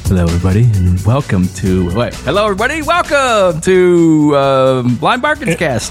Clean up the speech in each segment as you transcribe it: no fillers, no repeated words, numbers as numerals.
Hello, everybody, and welcome to... Blind Bargains Cast.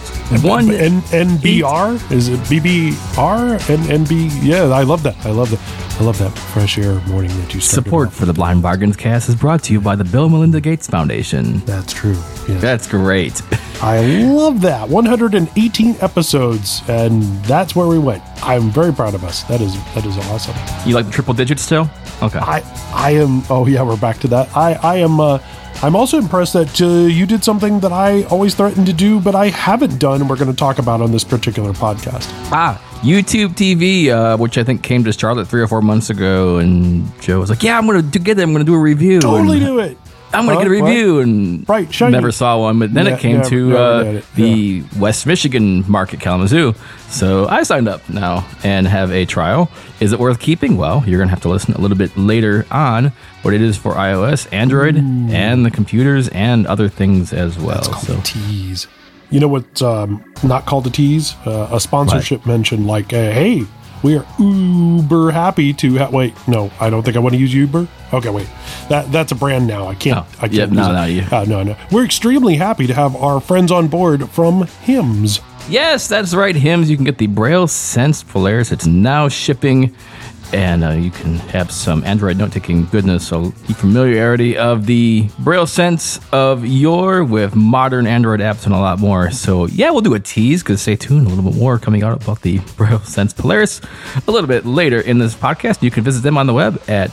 NBR? Is it BBR? NB? Yeah, I love that. I love that fresh air morning that you started. Support for the Blind Bargains Cast is brought to you by the Bill and Melinda Gates Foundation. That's true. Yes. That's great. I love that. 118 episodes, and that's where we went. I'm very proud of us. That is awesome. You like the triple digits still? Okay. I am. Oh yeah, we're back to that. I am. I'm also impressed that you did something that I always threatened to do, but I haven't done, and we're going to talk about on this particular podcast. YouTube TV, which I think came to Charlotte 3 or 4 months ago, and Joe was like, "Yeah, I'm going to get it. I'm going to do a review. Totally do it. I'm going to get a review," and never saw one. But then it came to the West Michigan market, Kalamazoo. So I signed up now and have a trial. Is it worth keeping? Well, you're going to have to listen a little bit later on what it is for iOS, Android, and the computers and other things as well. That's called a tease. You know what's not called a tease? A sponsorship mention like, hey, we are uber happy to wait, no, I don't think I want to use Uber. Okay, wait. That's a brand now. I can't use it. No. We're extremely happy to have our friends on board from Hims. Yes, that's right, Hims. You can get the Braille Sense Polaris. It's now shipping, and you can have some Android note-taking goodness, so the familiarity of the Braille Sense of with modern Android apps and a lot more. So yeah, we'll do a tease, because stay tuned, a little bit more coming out about the Braille Sense Polaris a little bit later in this podcast. You can visit them on the web at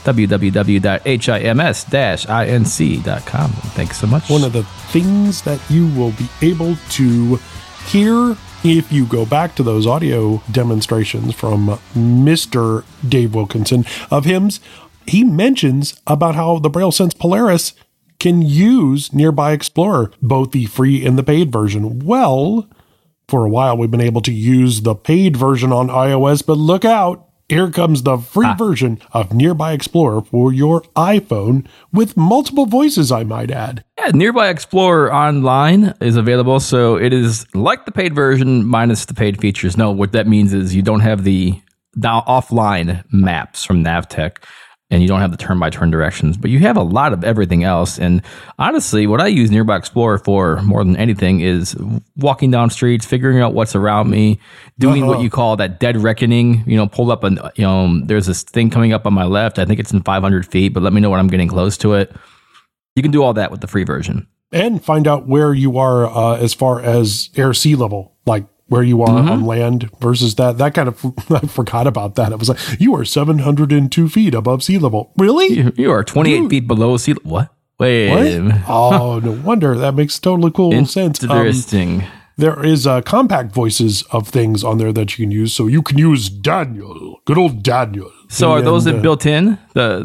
www.hims-inc.com. Thanks so much. One of the things that you will be able to hear if you go back to those audio demonstrations from Mr. Dave Wilkinson of Hims, he mentions about how the Braille Sense Polaris can use Nearby Explorer, both the free and the paid version. Well, for a while we've been able to use the paid version on iOS, but look out. Here comes the free version of Nearby Explorer for your iPhone with multiple voices, I might add. Yeah, Nearby Explorer Online is available, so it is like the paid version minus the paid features. No, what that means is you don't have the offline maps from Navtech, and you don't have the turn-by-turn directions, but you have a lot of everything else. And honestly, what I use Nearby Explorer for more than anything is walking down streets, figuring out what's around me, doing what you call that dead reckoning. Pull up there's this thing coming up on my left. I think it's in 500 feet, but let me know when I'm getting close to it. You can do all that with the free version. And find out where you are as far as air-sea level, like where you are on land versus that kind of, I forgot about that. It was like, you are 702 feet above sea level. Really? You are 28 feet below sea level. What? Wait. What? Oh, no wonder. That makes totally cool sense. Interesting. There is compact voices of things on there that you can use. So you can use Daniel, good old Daniel. So are those built in?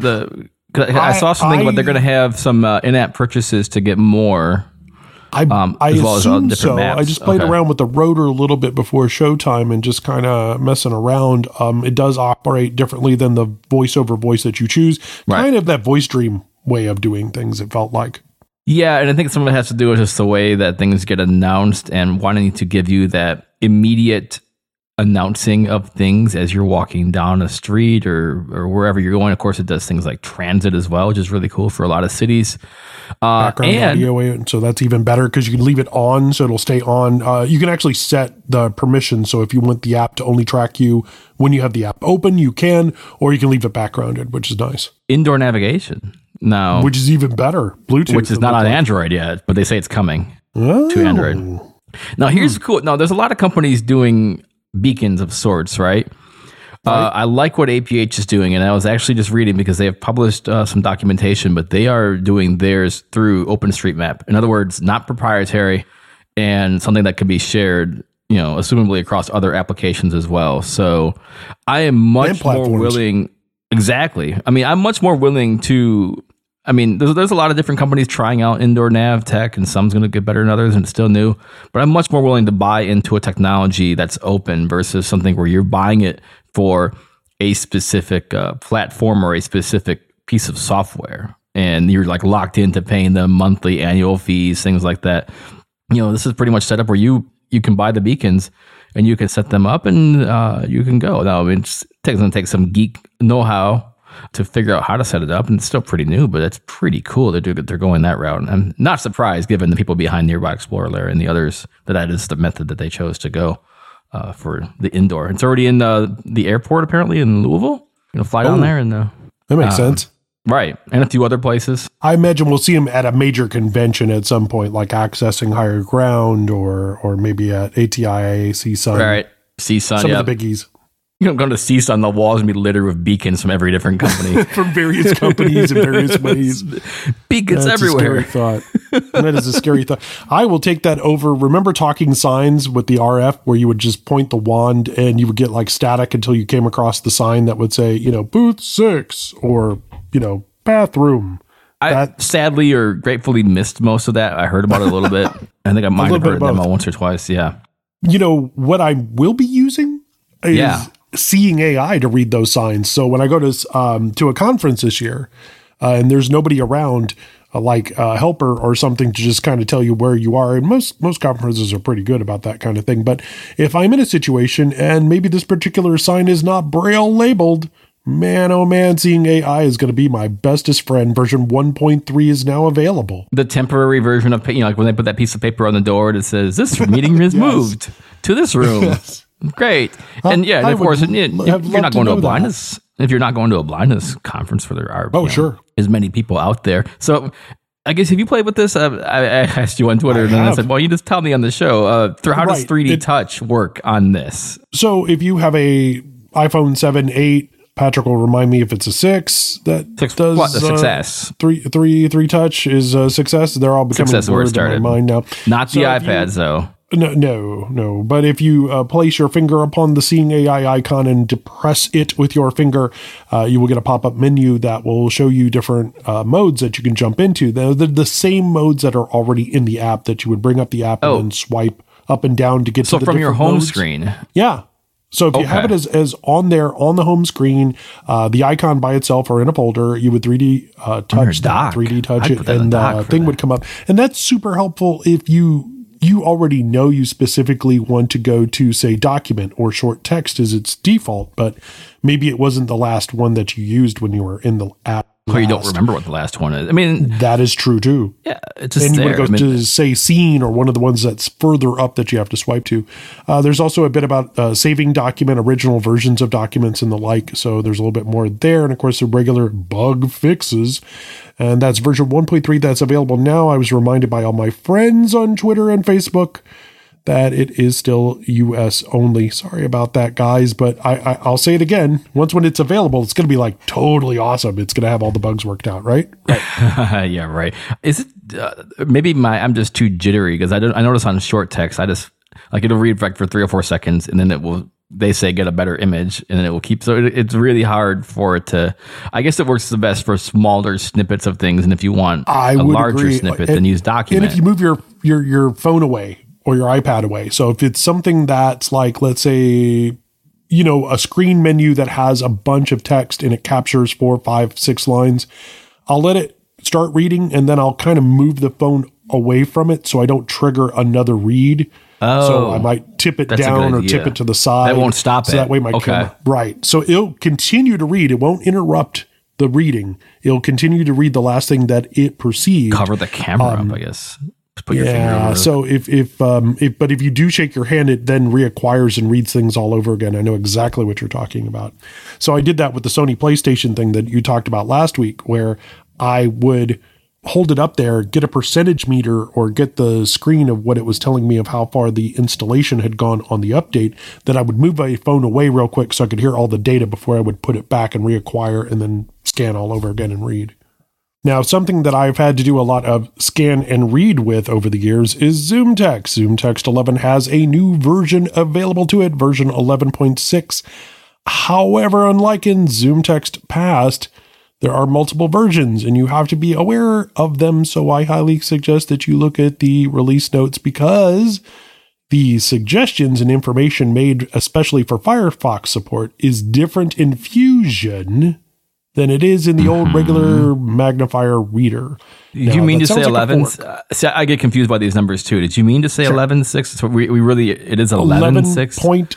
I saw something about they're going to have some in-app purchases to get more. I assume so. Maps. I just played around with the rotor a little bit before showtime and just kind of messing around. It does operate differently than the voice-over voice that you choose. Right. Kind of that voice dream way of doing things, it felt like. Yeah, and I think some of it has to do with just the way that things get announced and wanting to give you that immediate announcing of things as you're walking down a street or wherever you're going. Of course, it does things like transit as well, which is really cool for a lot of cities. Background audio, so that's even better because you can leave it on, so it'll stay on. You can actually set the permission, so if you want the app to only track you when you have the app open, you can, or you can leave it backgrounded, which is nice. Indoor navigation now, which is even better. Bluetooth, which is not on Android yet, but they say it's coming to Android. Now, here's cool. Now, there's a lot of companies doing beacons of sorts, right? I like what APH is doing, and I was actually just reading because they have published some documentation, but they are doing theirs through OpenStreetMap. In other words, not proprietary and something that can be shared, assumably across other applications as well. So I am much more willing. Exactly. I mean, I'm much more willing to. I mean, there's a lot of different companies trying out indoor nav tech, and some's going to get better than others, and it's still new. But I'm much more willing to buy into a technology that's open versus something where you're buying it for a specific platform or a specific piece of software, and you're like locked into paying the monthly annual fees, things like that. This is pretty much set up where you can buy the beacons and you can set them up and you can go. Now, it's going to take some geek know-how to figure out how to set it up. And it's still pretty new, but it's pretty cool that they're going that route. And I'm not surprised, given the people behind Nearby Explorer Lair and the others, that is the method that they chose to go for the indoor. It's already in the airport, apparently, in Louisville. Fly down there. And that makes sense. Right. And a few other places. I imagine we'll see them at a major convention at some point, like Accessing Higher Ground or maybe at ATIA, CSUN. Right. CSUN, some of the biggies. Going to CSUN, the walls and be littered with beacons from every different company. From various companies in various ways. Beacons everywhere. A scary thought. That is a scary thought. I will take that over. Remember talking signs with the RF where you would just point the wand and you would get like static until you came across the sign that would say, booth 6 or, bathroom. I sadly or gratefully missed most of that. I heard about it a little bit. I think I might have heard a demo once or twice. Yeah. What I will be using is seeing AI to read those signs. So when I go to a conference this year and there's nobody around, like a helper or something to just kind of tell you where you are. And most conferences are pretty good about that kind of thing. But if I'm in a situation and maybe this particular sign is not Braille labeled, man, oh man, seeing AI is going to be my bestest friend. Version 1.3 is now available. The temporary version of, like when they put that piece of paper on the door that says, this meeting is moved to this room. Yes. Great. And of course, if you're not going to a blindness, if you're not going to a blindness conference where there are as many people out there. So I guess have you played with this? I asked you on Twitter and then I said, well, you just tell me on the show. How does 3D Touch work on this? So if you have a iPhone 7, 8, Patrick will remind me if it's a 6 that does what the success. 3 touch is a success. They're all becoming success where it started. In my mind now. Not the iPads though. No. But if you place your finger upon the Seeing AI icon and depress it with your finger, you will get a pop-up menu that will show you different modes that you can jump into. They're the same modes that are already in the app that you would bring up the app and then swipe up and down to get to the from your home modes. Screen. Yeah. So if you have it as on there on the home screen, the icon by itself or in a folder, you would 3D touch that, 3D touch it, and the thing would come up. And that's super helpful if you already know you specifically want to go to, say, document or short text as its default, but maybe it wasn't the last one that you used when you were in the app. Or you don't remember what the last one is. I mean, that is true too. Yeah, it's just and you want to go to, say, scene or one of the ones that's further up that you have to swipe to. There's also a bit about saving document, original versions of documents and the like. So there's a little bit more there. And of course, the regular bug fixes. And that's version 1.3 that's available now. I was reminded by all my friends on Twitter and Facebook that it is still US only. Sorry about that, guys, but I'll say it again. Once when it's available, it's going to be like totally awesome. It's going to have all the bugs worked out, right? Yeah, right. Is it maybe I'm just too jittery because I notice on short text, I just like it'll read for 3 or 4 seconds and then they say get a better image and then it will keep. So it's really hard for it to, I guess it works the best for smaller snippets of things. And if you want a larger snippet, then use document. And if you move your phone away, or your iPad away. So if it's something that's like, let's say, a screen menu that has a bunch of text and it captures 4, 5, 6 lines, I'll let it start reading and then I'll kind of move the phone away from it so I don't trigger another read. So I might tip it down or tip it to the side. That won't stop it. So that way my camera, right. So it'll continue to read. It won't interrupt the reading. It'll continue to read the last thing that it perceives. Cover the camera up, I guess. Put your finger over it. So if you do shake your hand, it then reacquires and reads things all over again. I know exactly what you're talking about. So I did that with the Sony PlayStation thing that you talked about last week, where I would hold it up there, get a percentage meter or get the screen of what it was telling me of how far the installation had gone on the update. Then I would move my phone away real quick so I could hear all the data before I would put it back and reacquire and then scan all over again and read. Now, something that I've had to do a lot of scan and read with over the years is ZoomText. ZoomText 11 has a new version available to it, version 11.6. However, unlike in ZoomText past, there are multiple versions and you have to be aware of them. So I highly suggest that you look at the release notes because the suggestions and information made especially for Firefox support is different in Fusion than it is in the old regular magnifier reader. Did you mean to say 11? See, I get confused by these numbers too. Did you mean to say 11.6? So we really, it is 11.6?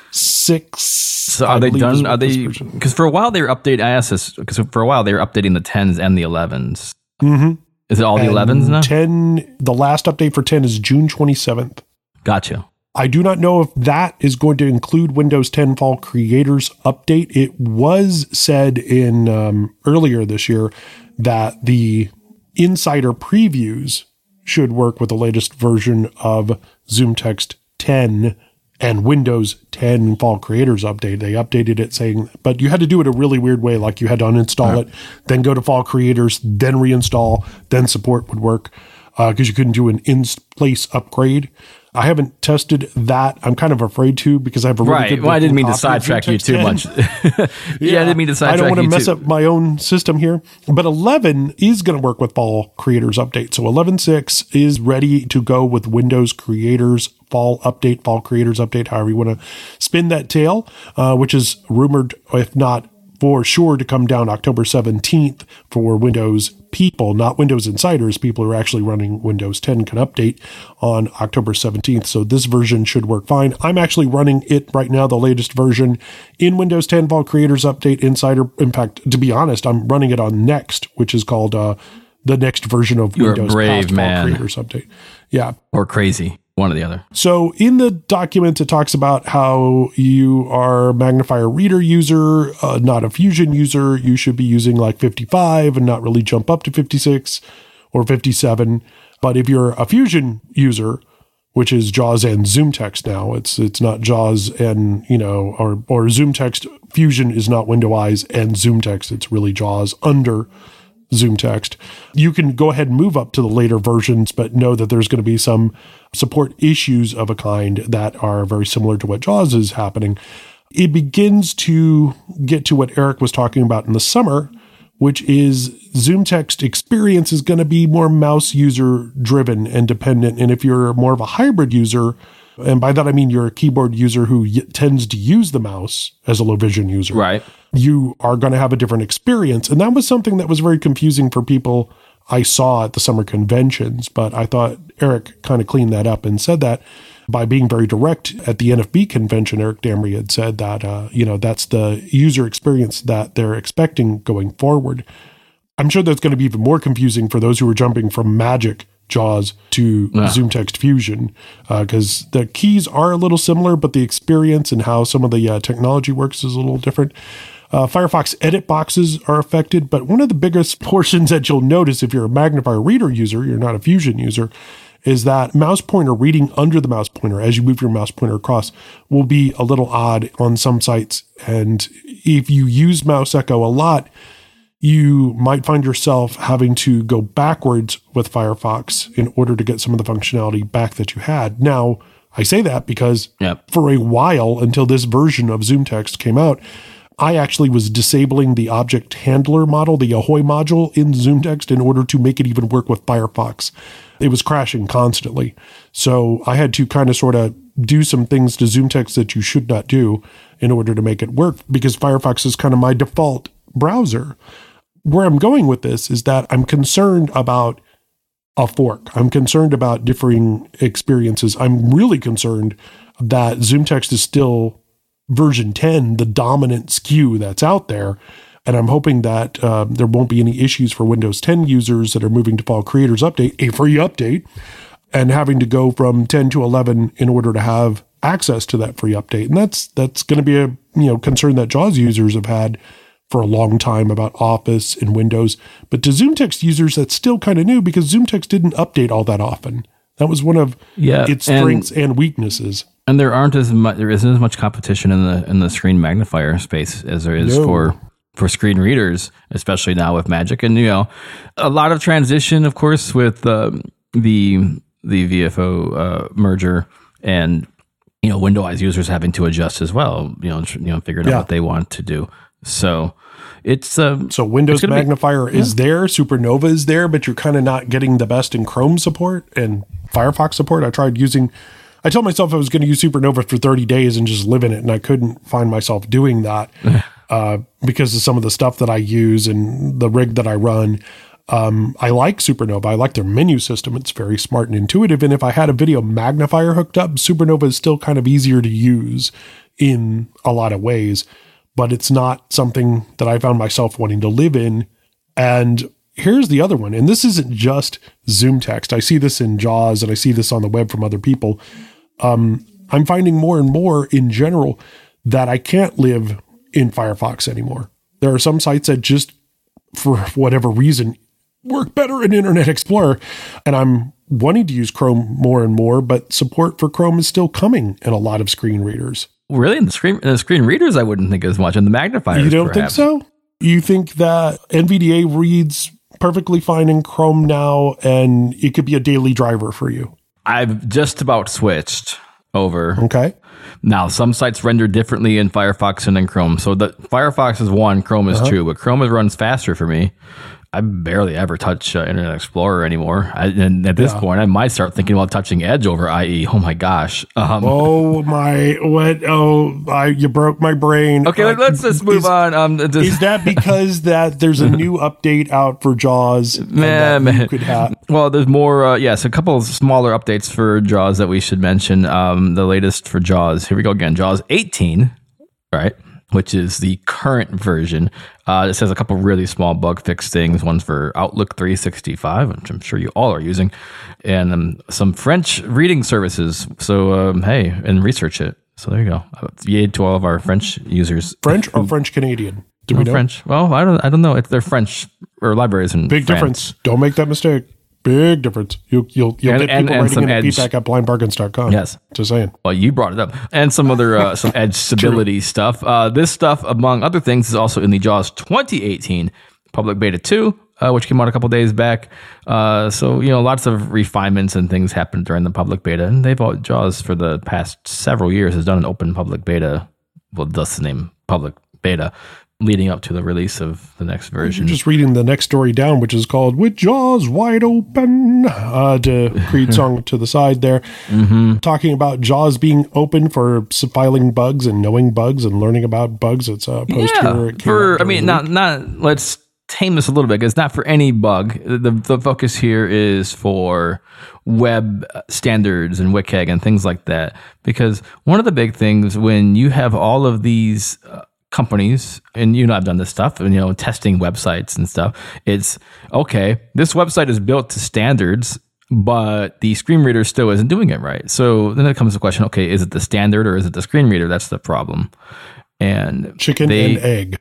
11.6. So are they done? Are they, because for a while they were updating, I asked this, because for a while they were updating the 10s and the 11s. Mm-hmm. Is it all the 11s now? 10, the last update for 10 is June 27th. Gotcha. I do not know if that is going to include Windows 10 Fall Creators Update. It was said in earlier this year that the insider previews should work with the latest version of ZoomText 10 and Windows 10 Fall Creators Update. They updated it saying, but you had to do it a really weird way. Like you had to uninstall it, then go to Fall Creators, then reinstall, then support would work because you couldn't do an in-place upgrade. I haven't tested that. I'm kind of afraid to because I have a really good. Well, I didn't mean to sidetrack you too much. I didn't mean to sidetrack you. I don't want to mess up my own system here. But 11 is going to work with Fall Creators Update. So 11.6 is ready to go with Windows Creators Fall Update, Fall Creators Update, however you want to spin that tail, which is rumored, if not for sure, to come down October 17th for Windows people, not Windows insiders. People who are actually running Windows 10 can update on October 17th. So this version should work fine. I'm actually running it right now, the latest version in Windows 10 Fall Creators Update Insider. In fact, to be honest, I'm running it on Next, which is called the next version of Windows brave, past man. Fall Creators Update. Yeah. Or crazy. One or the other. So in the document, it talks about how you are a magnifier reader user, not a Fusion user. You should be using like 55 and not really jump up to 56 or 57. But if you're a Fusion user, which is JAWS and ZoomText now, it's not JAWS and, or ZoomText. Fusion is not Windows and ZoomText. It's really JAWS under ZoomText. You can go ahead and move up to the later versions, but know that there's going to be some support issues of a kind that are very similar to what JAWS is happening. It begins to get to what Eric was talking about in the summer, which is ZoomText experience is going to be more mouse user driven and dependent. And if you're more of a hybrid user, and by that I mean you're a keyboard user who tends to use the mouse as a low vision user, right? You are going to have a different experience. And that was something that was very confusing for people I saw at the summer conventions. But I thought Eric kind of cleaned that up and said that by being very direct at the NFB convention. Eric Damry had said that, that's the user experience that they're expecting going forward. I'm sure that's going to be even more confusing for those who are jumping from Magic JAWS to ZoomText Fusion, because the keys are a little similar, but the experience and how some of the technology works is a little different. Firefox edit boxes are affected, but one of the biggest portions that you'll notice if you're a magnifier reader user, you're not a Fusion user, is that mouse pointer reading under the mouse pointer as you move your mouse pointer across will be a little odd on some sites. And if you use Mouse Echo a lot, you might find yourself having to go backwards with Firefox in order to get some of the functionality back that you had. Now, I say that because for a while, until this version of ZoomText came out, I actually was disabling the object handler model, the Ahoy module in ZoomText in order to make it even work with Firefox. It was crashing constantly. So I had to kind of sort of do some things to ZoomText that you should not do in order to make it work, because Firefox is kind of my default browser. Where I'm going with this is that I'm concerned about a fork. I'm concerned about differing experiences. I'm really concerned that ZoomText is still version 10, the dominant SKU that's out there. And I'm hoping that there won't be any issues for Windows 10 users that are moving to Fall Creators Update, a free update, and having to go from 10 to 11 in order to have access to that free update. And that's going to be a concern that JAWS users have had for a long time about Office and Windows. But to ZoomText users, that's still kind of new because ZoomText didn't update all that often. That was one of its strengths and weaknesses. And there isn't as much competition in the screen magnifier space as there is for screen readers, especially now with Magic. And a lot of transition, of course, with the VFO merger, and Windows users having to adjust as well. Figuring out what they want to do. So it's so Windows Magnifier is there, Supernova is there, but you're kind of not getting the best in Chrome support and Firefox support. I told myself I was going to use Supernova for 30 days and just live in it, and I couldn't find myself doing that. because of some of the stuff that I use and the rig that I run. I like Supernova. I like their menu system. It's very smart and intuitive. And if I had a video magnifier hooked up, Supernova is still kind of easier to use in a lot of ways, but it's not something that I found myself wanting to live in. And here's the other one. And this isn't just Zoom text. I see this in JAWS and I see this on the web from other people. I'm finding more and more in general that I can't live in Firefox anymore. There are some sites that just, for whatever reason, work better in Internet Explorer. And I'm wanting to use Chrome more and more, but support for Chrome is still coming in a lot of screen readers. Really? In the screen readers, I wouldn't think as much. And the magnifiers, you don't perhaps. think so? You think that NVDA reads perfectly fine in Chrome now, and it could be a daily driver for you? I've just about switched over. Okay. Now, some sites render differently in Firefox and in Chrome. So the Firefox is one, Chrome is two, but Chrome runs faster for me. I barely ever touch Internet Explorer anymore. And at this point, I might start thinking about touching Edge over IE. Oh my gosh. You broke my brain. Okay, let's just move on. Is that because that there's a new update out for JAWS? You could have? Well, there's more. Yes, a couple of smaller updates for JAWS that we should mention. The latest for JAWS. Here we go again. JAWS 18, right? Which is the current version. It says a couple really small bug fix things. One's for Outlook 365, which I'm sure you all are using, and some French reading services. So, hey, and research it. So there you go. Yay to all of our French users. French or French Canadian? Do we know? French. Well, I don't know. They're French or libraries in Big France. Difference. Don't make that mistake. Big difference. You'll get people writing in feedback at blindbargains.com. Yes. Just saying. Well, you brought it up. And some other some Edge stability stuff. This stuff, among other things, is also in the JAWS 2018 Public Beta 2, which came out a couple days back. So, lots of refinements and things happened during the public beta. And JAWS for the past several years has done an open public beta. Well, that's the name, public beta, leading up to the release of the next version. You're just reading the next story down, which is called "With Jaws Wide Open," to Creed song to the side there, talking about JAWS being open for filing bugs and knowing bugs and learning about bugs. It's a post here. Let's tame this a little bit, because it's not for any bug. The focus here is for web standards and WCAG and things like that. Because one of the big things when you have all of these companies, and I've done this stuff, and testing websites and stuff, it's okay, this website is built to standards, but the screen reader still isn't doing it right. So then it comes to the question, okay, is it the standard or is it the screen reader? That's the problem. And chicken and egg.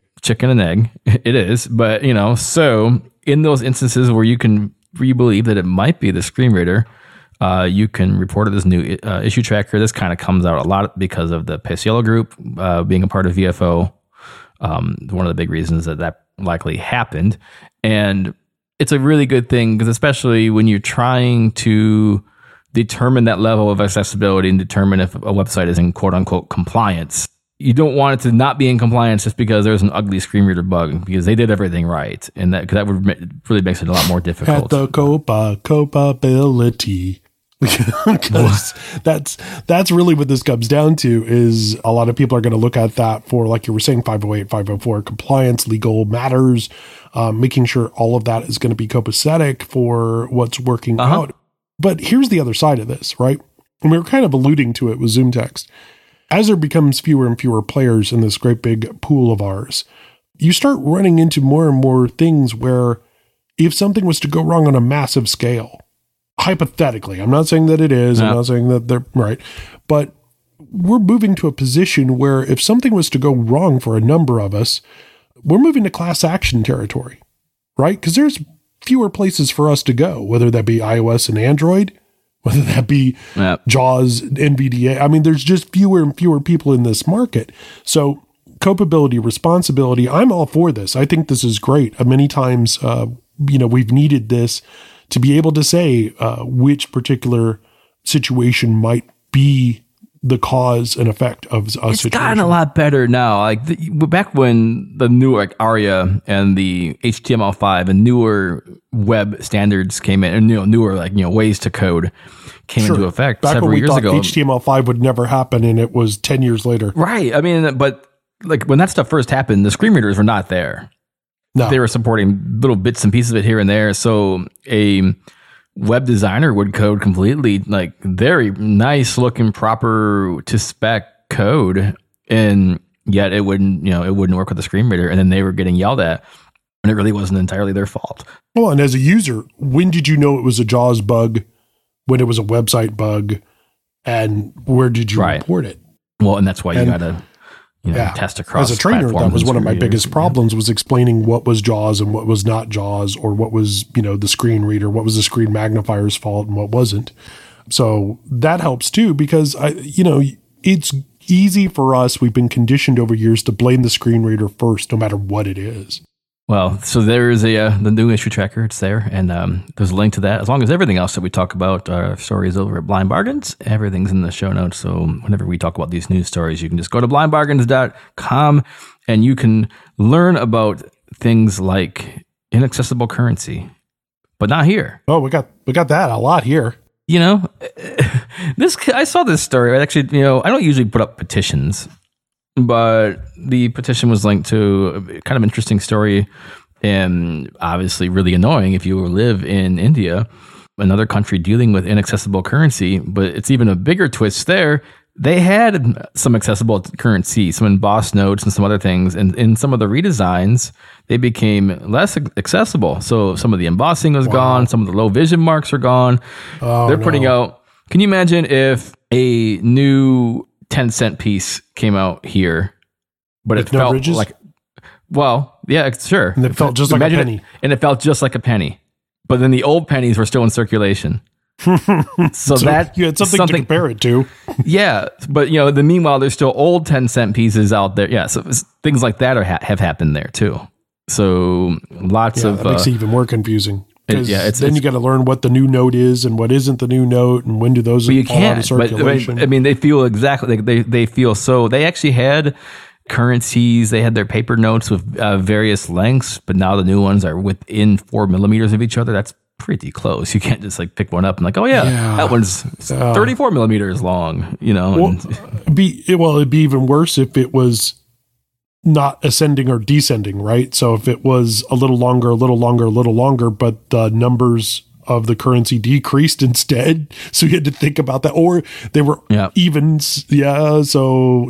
It is. But so in those instances where you believe that it might be the screen reader, you can report it as new issue tracker. This kind of comes out a lot because of the Paciello group being a part of VFO. One of the big reasons that likely happened. And it's a really good thing, because especially when you're trying to determine that level of accessibility and determine if a website is in quote unquote compliance, you don't want it to not be in compliance just because there's an ugly screen reader bug, because they did everything right. And that would really makes it a lot more difficult. At the Copability. Because that's really what this comes down to, is a lot of people are going to look at that for, like you were saying, 508, 504 compliance, legal matters, making sure all of that is going to be copacetic for what's working out. But here's the other side of this, right? And we were kind of alluding to it with Zoom text. As there becomes fewer and fewer players in this great big pool of ours, you start running into more and more things where if something was to go wrong on a massive scale, hypothetically, I'm not saying that it is, I'm not saying that they're right, but we're moving to a position where if something was to go wrong for a number of us, we're moving to class action territory, right? Because there's fewer places for us to go, whether that be iOS and Android, whether that be JAWS, NVDA. I mean, there's just fewer and fewer people in this market. So copability, responsibility, I'm all for this. I think this is great. Many times, we've needed this to be able to say which particular situation might be the cause and effect of a situation. It's gotten a lot better now. Like back when the newer ARIA and the HTML5 and newer web standards came in, and newer ways to code came into effect back several when we years thought ago. HTML5 would never happen, and it was 10 years later. Right. I mean, but like when that stuff first happened, the screen readers were not there. No. They were supporting little bits and pieces of it here and there. So a web designer would code completely like very nice looking, proper to spec code, and yet it wouldn't work with the screen reader, and then they were getting yelled at, and it really wasn't entirely their fault. Well, and as a user, when did you know it was a JAWS bug? When it was a website bug? And where did you report it? Well, and that's why you got to test across. As a trainer, that was one of my biggest problems, was explaining what was JAWS and what was not JAWS, or what was, the screen reader, what was the screen magnifier's fault and what wasn't. So that helps too, because it's easy for us. We've been conditioned over years to blame the screen reader first, no matter what it is. Well, so there is the new issue tracker. It's there, and there's a link to that. As long as everything else that we talk about, our stories over at Blind Bargains, everything's in the show notes. So whenever we talk about these news stories, you can just go to blindbargains.com and you can learn about things like inaccessible currency, but not here. Oh, we got that a lot here. I saw this story. Actually, I don't usually put up petitions, but the petition was linked to a kind of interesting story, and obviously really annoying if you live in India, another country dealing with inaccessible currency. But it's even a bigger twist there. They had some accessible currency, some embossed notes and some other things. And in some of the redesigns, they became less accessible. So some of the embossing was gone. Some of the low vision marks are gone. They're putting out, can you imagine if a new 10-cent piece came out here, but it felt ridges? Like, well, yeah, sure. And it felt just like a penny. And it felt just like a penny. But then the old pennies were still in circulation. so that you had something to compare it to. Yeah. But, meanwhile, there's still old 10-cent pieces out there. Yeah. So things like that have happened there too. So lots of... That makes it even more confusing. Then you got to learn what the new note is and what isn't the new note, and when do those fall out of circulation. But, they feel exactly like they feel so. They actually had currencies. They had their paper notes with various lengths, but now the new ones are within 4 millimeters of each other. That's pretty close. You can't just like pick one up and like, that one's 34 millimeters long. It'd be even worse if it was not ascending or descending, right? So if it was a little longer, but the numbers of the currency decreased instead, so you had to think about that, or they were evens. Yeah. So,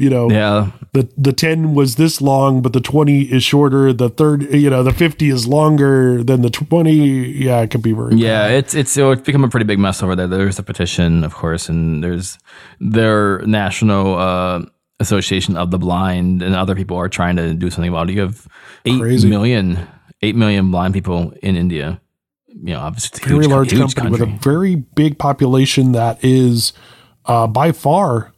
the 10 was this long, but the 20 is shorter. The 50 is longer than the 20. Yeah. It could be very bad. It's become a pretty big mess over there. There's a petition, of course, and there's their national, Association of the Blind, and other people are trying to do something about it. You have 8 million blind people in India. Obviously it's a very large company with a very big population that is by far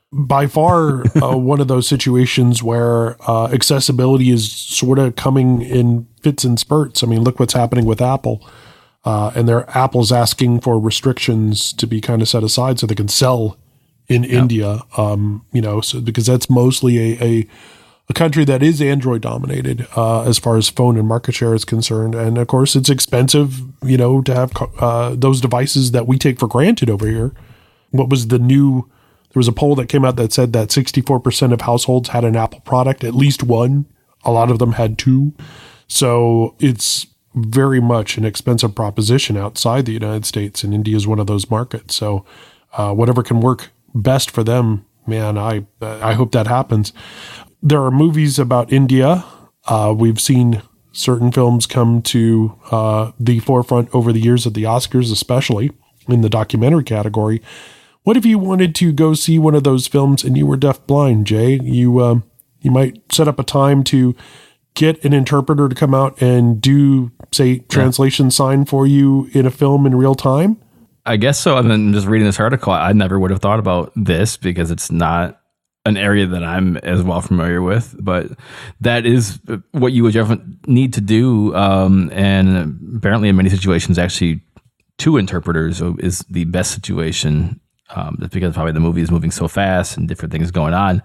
one of those situations where accessibility is sort of coming in fits and spurts. I mean, look what's happening with Apple. And Apple's asking for restrictions to be kind of set aside so they can sell in India, so because that's mostly a country that is Android dominated as far as phone and market share is concerned. And of course, it's expensive, to have those devices that we take for granted over here. There was a poll that came out that said that 64% of households had an Apple product, at least one. A lot of them had two. So it's very much an expensive proposition outside the United States, and India is one of those markets. So whatever can work best for them, man, I hope that happens. There are movies about India. We've seen certain films come to the forefront over the years at the Oscars, especially in the documentary category. What if you wanted to go see one of those films and you were deafblind, Jay? You might set up a time to get an interpreter to come out and do, say, translation sign for you in a film in real time? I guess so. And then just reading this article, I never would have thought about this because it's not an area that I'm as well familiar with, but that is what you would need to do. And apparently in many situations, actually 2 interpreters is the best situation. Just because probably the movie is moving so fast and different things going on.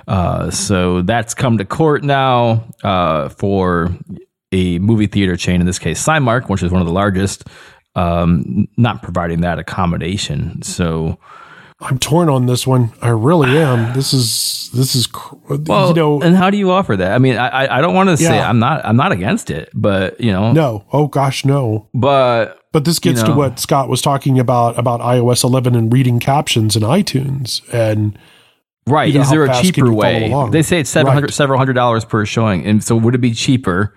So that's come to court now for a movie theater chain, in this case, Cinemark, which is one of the largest, not providing that accommodation. So I'm torn on this one. I really am. This is well, and how do you offer that? I mean, I don't want to say I'm not against it, but no. Oh gosh, no. But this gets to what Scott was talking about iOS 11 and reading captions in iTunes and right. Is there a cheaper way? They say it's several $100 per showing, and so would it be cheaper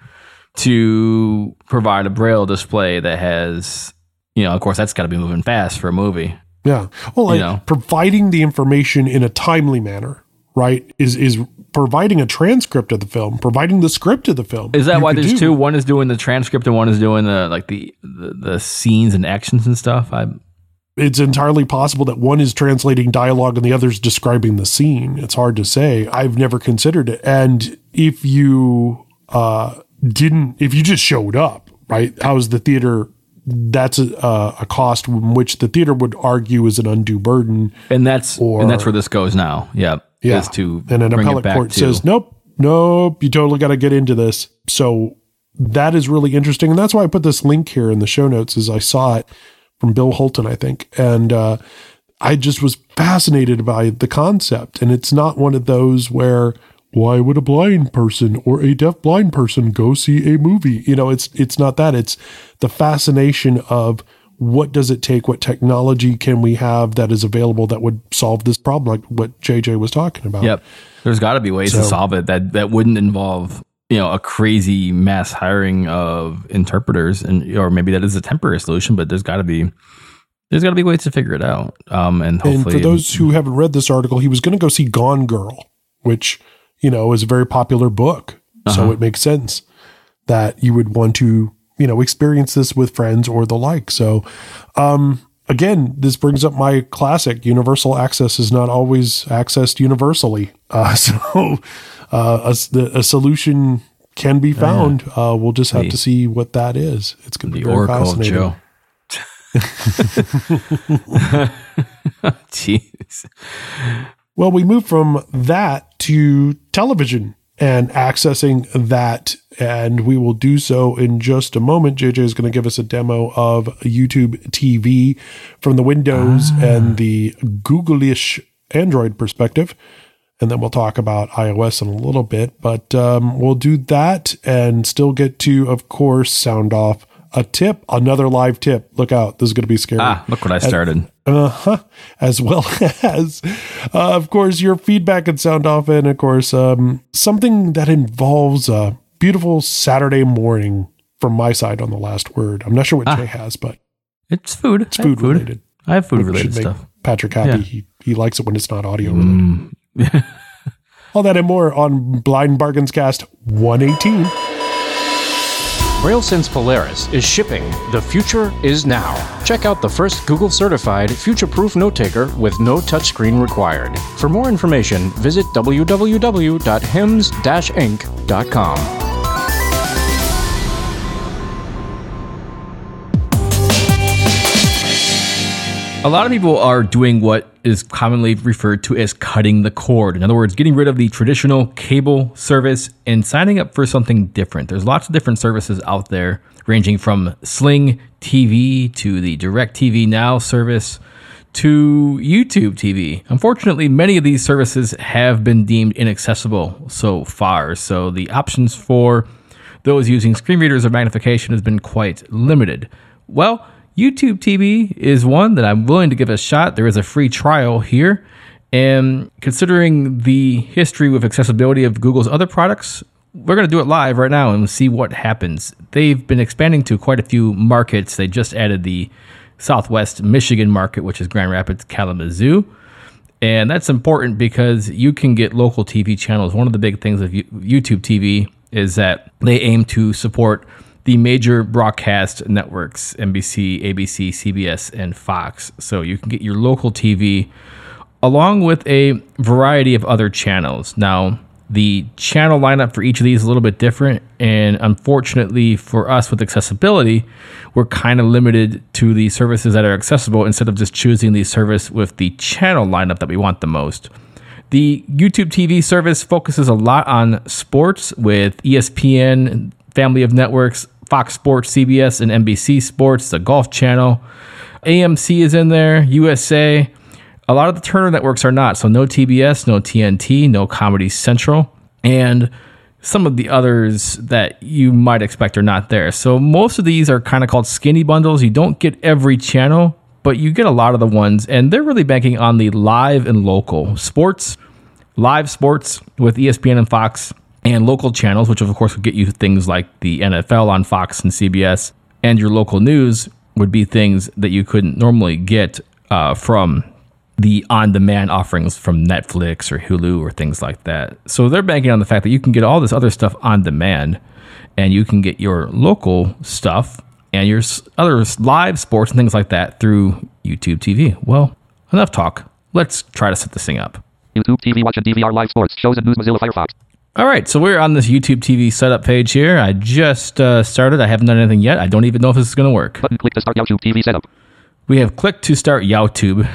to provide a Braille display that has, of course, that's got to be moving fast for a movie. Yeah. Well, providing the information in a timely manner, right, is providing a transcript of the film, providing the script of the film. Is that why there's two? One is doing the transcript and one is doing the scenes and actions and stuff? It's entirely possible that one is translating dialogue and the other is describing the scene. It's hard to say. I've never considered it. And if you if you just showed up, right, how's the theater? That's a cost which the theater would argue is an undue burden, and that's where this goes now. Yeah. And an appellate court says, nope, you totally got to get into this. So that is really interesting, and that's why I put this link here in the show notes. As I saw it from Bill Holton, I think, and I just was fascinated by the concept. And it's not one of those where, why would a blind person or a deaf blind person go see a movie? It's not that. It's the fascination of what does it take? What technology can we have that is available that would solve this problem? Like what JJ was talking about. Yep. There's got to be ways to solve it that wouldn't involve, a crazy mass hiring of interpreters, or maybe that is a temporary solution, but there's got to be ways to figure it out. And hopefully, and for those who haven't read this article, he was going to go see Gone Girl, which, is a very popular book. So it makes sense that you would want to, experience this with friends or the like. So, again, this brings up my classic: universal access is not always accessed universally. So a solution can be found. We'll just have to see what that is. It's going to be very fascinating. Joe. Jeez. Well, we move from that to television and accessing that, and we will do so in just a moment. JJ is going to give us a demo of YouTube TV from the Windows and the Google-ish Android perspective, and then we'll talk about iOS in a little bit, but we'll do that and still get to, of course, sound off a tip, another live tip. Look out. This is going to be scary. Look what I started. As well as, of course, your feedback and sound off. And of course, something that involves a beautiful Saturday morning from my side on the last word. I'm not sure what Jay has, but it's food. It's food related. I have food related stuff. Patrick happy. Yeah. He likes it when it's not audio related. All that and more on Blind Bargains Cast 118. BrailleSense Polaris is shipping. The future is now. Check out the first Google-certified future-proof note-taker with no touchscreen required. For more information, visit www.hims-inc.com. A lot of people are doing what is commonly referred to as cutting the cord. In other words, getting rid of the traditional cable service and signing up for something different. There's lots of different services out there, ranging from Sling TV to the DirecTV Now service to YouTube TV. Unfortunately, many of these services have been deemed inaccessible so far, so the options for those using screen readers or magnification has been quite limited. Well, YouTube TV is one that I'm willing to give a shot. There is a free trial here. And considering the history with accessibility of Google's other products, we're going to do it live right now and see what happens. They've been expanding to quite a few markets. They just added the Southwest Michigan market, which is Grand Rapids, Kalamazoo. And that's important because you can get local TV channels. One of the big things of YouTube TV is that they aim to support the major broadcast networks, NBC, ABC, CBS, and Fox. So you can get your local TV along with a variety of other channels. Now, the channel lineup for each of these is a little bit different, and unfortunately for us with accessibility, we're kind of limited to the services that are accessible instead of just choosing the service with the channel lineup that we want the most. The YouTube TV service focuses a lot on sports with ESPN, family of networks, Fox Sports, CBS, and NBC Sports, the Golf Channel. AMC is in there, USA. A lot of the Turner networks are not. So no TBS, no TNT, no Comedy Central. And some of the others that you might expect are not there. So most of these are kind of called skinny bundles. You don't get every channel, but you get a lot of the ones. And they're really banking on the live and local sports, live sports with ESPN and Fox, and local channels, which of course would get you things like the NFL on Fox and CBS. And your local news would be things that you couldn't normally get from the on-demand offerings from Netflix or Hulu or things like that. So they're banking on the fact that you can get all this other stuff on demand, and you can get your local stuff and your other live sports and things like that through YouTube TV. Well, enough talk. Let's try to set this thing up. YouTube TV, watch and DVR live sports, shows and news, Mozilla Firefox. All right, so we're on this YouTube TV setup page here. I just started. I haven't done anything yet. I don't even know if this is going to work. Button, click to start YouTube TV setup. We have clicked to start YouTube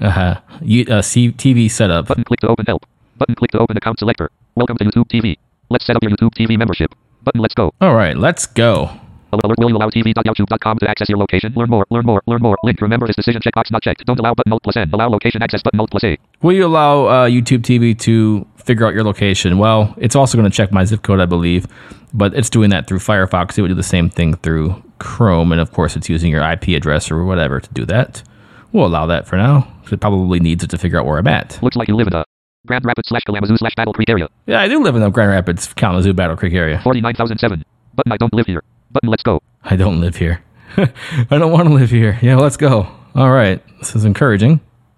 TV setup. Button, click to open help. Button, click to open account selector. Welcome to YouTube TV. Let's set up your YouTube TV membership. Button, let's go. All right, let's go. Alert will you allow tv.youtube.com to access your location? Learn more. Link. Remember this decision checkbox not checked. Don't allow button Alt plus N. Allow location access button Alt plus A. Will you allow YouTube TV to figure out your location? Well, it's also going to check my zip code, I believe, but it's doing that through Firefox. It would do the same thing through Chrome, and of course it's using your IP address or whatever to do that. We'll allow that for now, because it probably needs it to figure out where I'm at. Looks like you live in the Grand Rapids / Kalamazoo / Battle Creek area. Yeah, I do live in the Grand Rapids, Kalamazoo, Battle Creek area. 49,007. Button, I don't live here. Button, let's go. I don't live here. I don't want to live here. Yeah, let's go. All right, this is encouraging.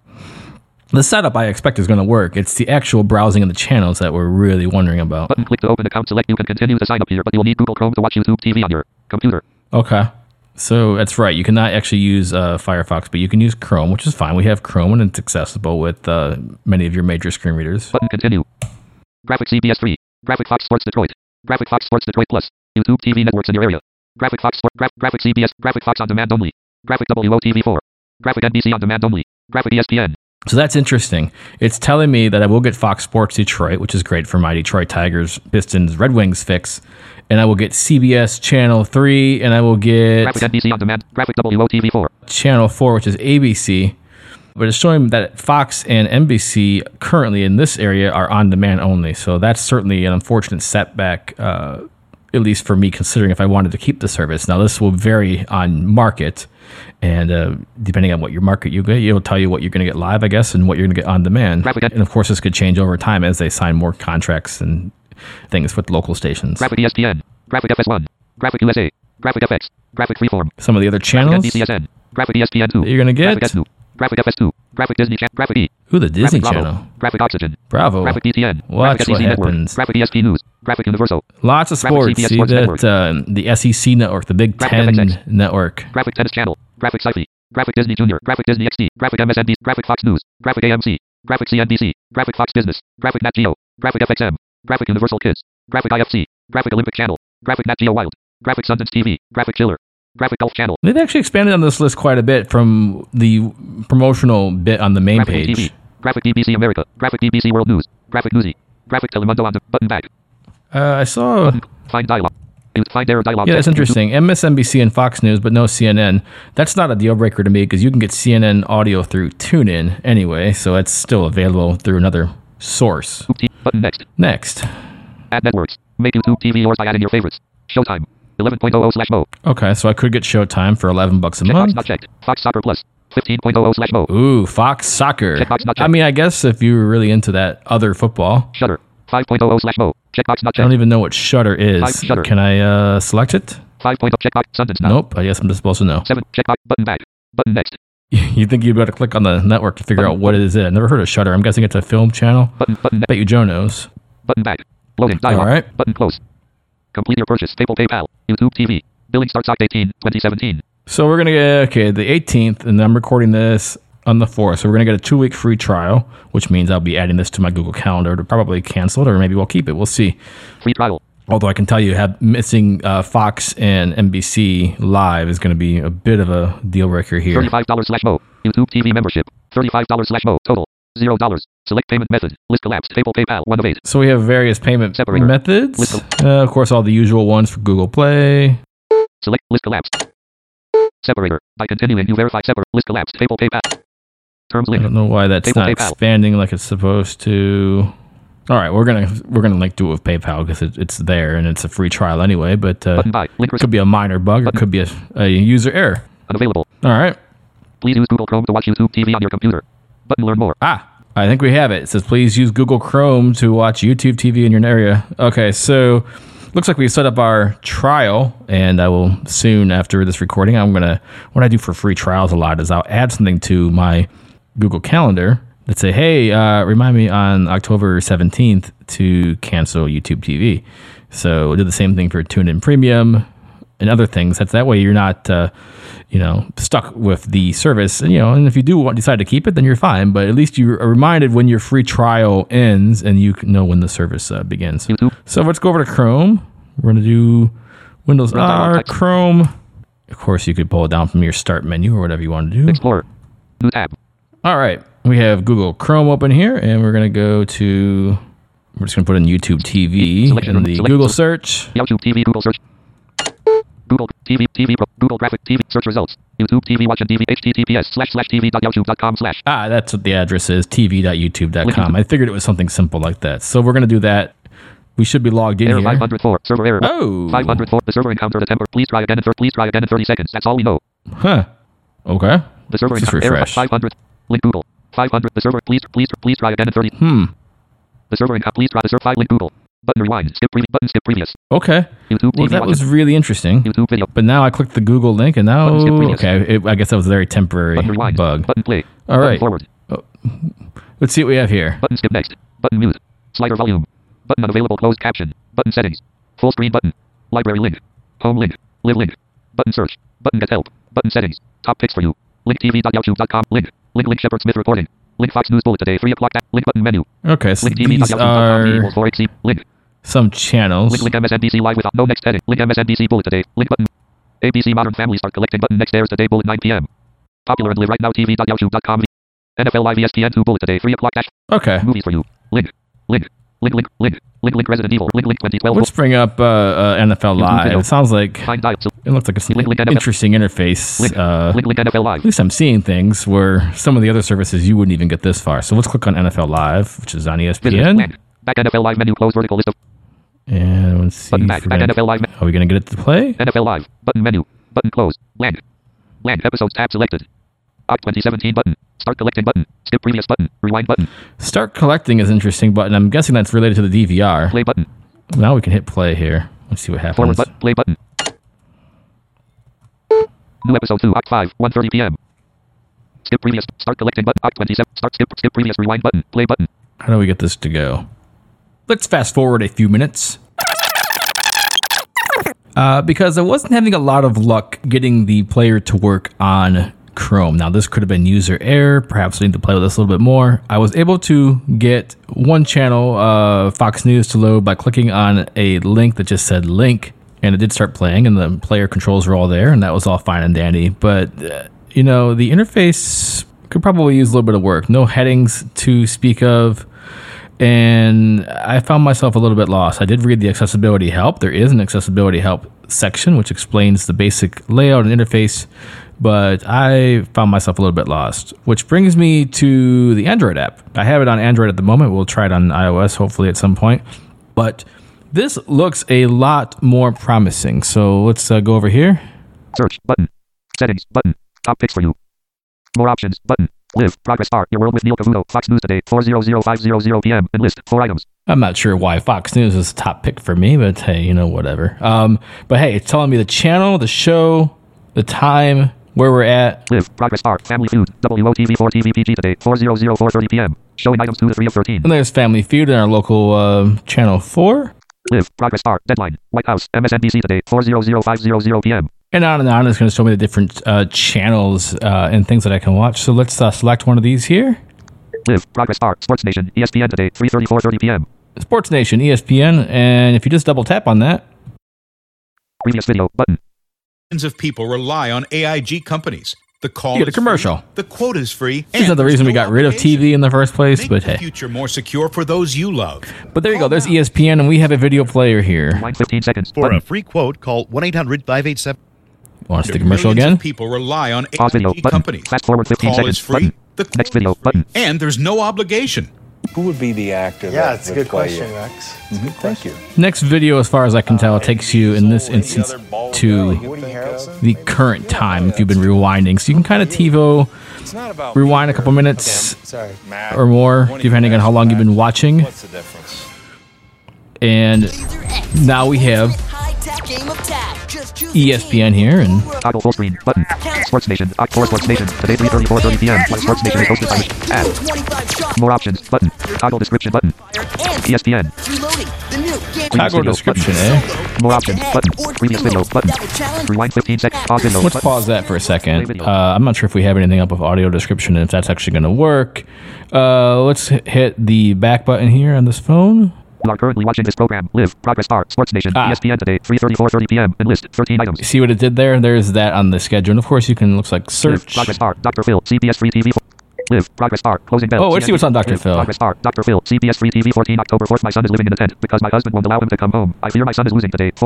The setup I expect is going to work. It's the actual browsing of the channels that we're really wondering about. Button, click to open account select. You can continue to sign up here, but you'll need Google Chrome to watch YouTube TV on your computer. Okay. So that's right. You cannot actually use Firefox, but you can use Chrome, which is fine. We have Chrome, and it's accessible with many of your major screen readers. Button, continue. Graphic CBS 3. Graphic Fox Sports Detroit. Graphic Fox Sports Detroit Plus. YouTube TV networks in your area. Graphic Fox Graphic CBS. Graphic Fox on demand only. Graphic WOTV4. Graphic NBC on demand only. Graphic ESPN. So that's interesting. It's telling me that I will get Fox Sports Detroit, which is great for my Detroit Tigers, Pistons, Red Wings fix. And I will get CBS Channel 3, and I will get Graphic NBC on demand. Graphic WOTV4. Channel 4, which is ABC. But it's showing that Fox and NBC currently in this area are on demand only. So that's certainly an unfortunate setback, at least for me, considering if I wanted to keep the service. Now, this will vary on market. And depending on what your market you get, it'll tell you what you're going to get live, I guess, and what you're going to get on demand. And of course, this could change over time as they sign more contracts and things with local stations. Graphic ESPN, Graphic FS1, Graphic USA, Graphic FX, Graphic Freeform. Some of the other channels. Graphic NBCSN, Graphic ESPN2. That you're going to get. Graphic S2, Graphic FS2, Graphic Disney Channel, Graphic E. Ooh, the Disney Graphic Channel. Bravo, Graphic Oxygen. Bravo. Graphic DTN. Watch Graphic what SEC happens. Network, Graphic ESP News. Graphic Universal. Lots of Graphic sports. CBS See Sports that the SEC network, the Big Graphic Ten FXX. network. Graphic Tennis Channel. Graphic Sci-Fi. Graphic Disney Junior. Graphic Disney XD. Graphic MSNBC. Graphic Fox News. Graphic AMC. Graphic CNBC. Graphic Fox Business. Graphic Nat Geo. Graphic FXM. Graphic Universal Kids. Graphic IFC. Graphic Olympic Channel. Graphic Nat Geo Wild. Graphic Sundance TV. Graphic Chiller. Graphic Golf Channel. They've actually expanded on this list quite a bit from the promotional bit on the main Graphic page. TV. Graphic BBC America. Graphic BBC World News. Graphic Newsy. Graphic Telemundo on the button back. I saw. Find dialogue. Find error dialogue. Yeah, that's interesting. MSNBC and Fox News, but no CNN. That's not a deal breaker to me because you can get CNN audio through TuneIn anyway, so it's still available through another source. Button next. Next. Add networks. Make YouTube TV yours by adding your favorites. Showtime. 11.00/Mo. Okay, so I could get Showtime for $11 a Checkbox month. not checked. Fox Soccer Plus. 15.00/Mo. Ooh, Fox Soccer. Checkbox not checked. I mean, I guess if you were really into that other football. Shutter. 5.00/Mo. Checkbox not I don't checked. even know what Shutter is. Shudder. Can I select it? 5.0 checkbox. Sundance now. Nope. I guess I'm just supposed to know. 7 checkbox. Button back. Button next. You think you'd better click on the network to figure out what it is. I've never heard of Shutter. I'm guessing it's a film channel. Button next. Bet you Joe knows. Button back. Loading dialog. All right. Button close. Complete your purchase. PayPal. YouTube TV. Billing starts October 18, 2017. So we're going to get, the 18th, and I'm recording this on the 4th. So we're going to get a 2-week free trial, which means I'll be adding this to my Google Calendar to probably cancel it, or maybe we'll keep it. We'll see. Free trial. Although I can tell you, missing Fox and NBC Live is going to be a bit of a deal breaker here. $35/Mo. YouTube TV membership. $35/Mo. Total. $0. Select payment method. List collapsed. PayPal 1 of 8. So we have various payment Separator. methods. Of course, all the usual ones for Google Play. Select list collapsed. Separator. By continuing, you verify separate. List collapsed. PayPal. Chrome's I link. don't know why that's PayPal, not PayPal. expanding like it's supposed to. All right, we're gonna like do it with PayPal because it's there and it's a free trial anyway. But Button buy. Link it could be a minor bug or it could be a user error. unavailable. All right. Please use Google Chrome to watch YouTube TV on your computer. Button learn more. I think we have it. It says please use Google Chrome to watch YouTube TV in your area. Okay, so looks like we set up our trial, and I will soon after this recording. What I do for free trials a lot is I'll add something to my Google Calendar that say, hey, remind me on October 17th to cancel YouTube TV. So we'll do the same thing for TuneIn Premium and other things. That way you're not, stuck with the service. And if you do decide to keep it, then you're fine. But at least you are reminded when your free trial ends, and you know when the service begins. YouTube. So let's go over to Chrome. We're going to do Windows R, Chrome. Of course, you could pull it down from your start menu or whatever you want to do. Explorer. New tab. All right. We have Google Chrome open here, and we're going to go to, we're just going to put in YouTube TV in the Google search. YouTube TV, Google search. Google TV, Google Graphic TV, search results. YouTube TV, watch and TV, https://tv.youtube.com/. That's what the address is, tv.youtube.com. I figured it was something simple like that. So we're going to do that. We should be logged in Error here. 504, server error. Oh. 504, the server encountered a temper. Please try again in 30 seconds. That's all we know. Huh. Okay. The server Let's just encountered error refresh. 500. Link Google. 500. The server. Please try again in 30. The server encountered. Please try the server 5. Link Google. Button rewind. Skip previous. Button skip previous. Okay. YouTube Well, TV that was really interesting. YouTube video. But now I clicked the Google link, and now, Button skip previous. okay, I guess that was a very temporary Button rewind. bug. Button play. All Button right. forward. Let's see what we have here. Button skip next. Button mute. Slider volume. Button unavailable. Closed caption. Button settings. Full screen button. Library link. Home link. Live link. Button search. Button get help. Button settings. Top picks for you. Link tv.youtube.com. Link. Link Shepherd Smith reporting. Link Fox News Bullet today 3 o'clock. Link button menu. Okay, so Link these are 4HC. Link. some channels. Link MSNBC live without no next heading. Link MSNBC Bullet today. Link button. ABC Modern Family start collecting button next airs today Bullet 9 p.m. Popular and live right now tv.youtube.com. NFL Live ESPN 2 Bullet today 3 o'clock. Okay. Movies for you. Link Resident Evil. Link 2012. Let's bring up NFL Live. It sounds like Find dial. it looks like an Link NFL. interesting interface. Link NFL Live. At least I'm seeing things where some of the other services you wouldn't even get this far. So let's click on NFL Live, which is on Visitor. ESPN. Land. Back NFL Live menu. Close vertical list of And let's see. button if back. we're Back gonna- NFL Live. Are we going to get it to play? NFL Live. Button menu. Button close. Land. Episodes tab selected. Oct 2017 button. Start collecting button. Skip previous button. Rewind button. Start collecting is interesting, but I'm guessing that's related to the DVR. Play button. Now we can hit play here. Let's see what happens. Forward button. Play button. New episode 2. Oct 5. 1:30 p.m. Skip previous. Start collecting button. Oct 27. Start skip previous. Rewind button. Play button. How do we get this to go? Let's fast forward a few minutes. Because I wasn't having a lot of luck getting the player to work on Chrome. Now, this could have been user error. Perhaps I need to play with this a little bit more. I was able to get one channel, Fox News, to load by clicking on a link that just said link, and it did start playing, and the player controls were all there, and that was all fine and dandy. But, the interface could probably use a little bit of work. No headings to speak of. And I found myself a little bit lost. I did read the accessibility help. There is an accessibility help section which explains the basic layout and interface, but I found myself a little bit lost. Which brings me to the Android app. I have it on Android at the moment. We'll try it on iOS hopefully at some point. But this looks a lot more promising. So let's go over here. Search button. Settings button. Top picks for you. More options button. Live. Progress bar. Your world with Neil Cavuto. Fox News today. 4:05:00 p.m. And list 4 items. I'm not sure why Fox News is the top pick for me, but hey, whatever. But hey, it's telling me the channel, the show, the time, where we're at. Live. Progress bar. Family Feud. WOTV4 TVPG today. 4:04:30 p.m. Showing items 2 to 3 of 13. And there's Family Feud in our local channel 4. Live. Progress bar. Deadline. White House. MSNBC today. 4:05:00 p.m. And on. It's going to show me the different channels and things that I can watch. So let's select one of these here. Live. Progress bar. Sports Nation. ESPN today. 3:34:30 p.m. Sports Nation, ESPN. And if you just double tap on that. Previous video. Button. Millions of people rely on AIG companies. The call You get a is free, commercial. the quote is free. This is and not the there's reason we no got rid of obligation. TV in the first place, Make but the hey. future more secure for those you love. But there you go. There's ESPN, and we have a video player here. Rewind 15 seconds. For Button. a free quote, call 1-800-587. Want to see the commercial Millions again? of people rely on Pause video. AIG Button. companies. Fast forward 15 Call seconds. is free. Button. The Next video button. And there's no obligation. Who would be the actor? Yeah, it's a good question, Rex. Thank you. Next video, as far as I can tell, takes you in this instance to the current time if you've been rewinding. So you can kind of TiVo rewind a couple minutes or more, depending on how long you've been watching. What's the difference? And now we have ESPN here, and Toggle full screen button. Sports Nation. October Sports Nation. Today 3:34:30 p.m. Sports Nation is hosted by Ad. More options button. Toggle description button. ESPN. toggle description, More options button. Previous video button. Rewind 15 seconds. Pause video. Let's pause that for a second. I'm not sure if we have anything up with audio description and if that's actually going to work. Let's hit the back button here on this phone. You are currently watching this program. Live. Progress bar. Sports Nation. ESPN today. 3:34:30 p.m. And list 13 items. See what it did there? There's that on the schedule. And of course, you can, looks like, search. Live. Progress bar. Dr. Phil. CBS Free TV. Live. Progress bar. Closing bell. Oh, let's see what's on Dr. Live. Phil. Progress bar. Dr. Phil. CBS Free TV. 14 October 4th. My son is living in a tent because my husband won't allow him to come home. I fear my son is losing today.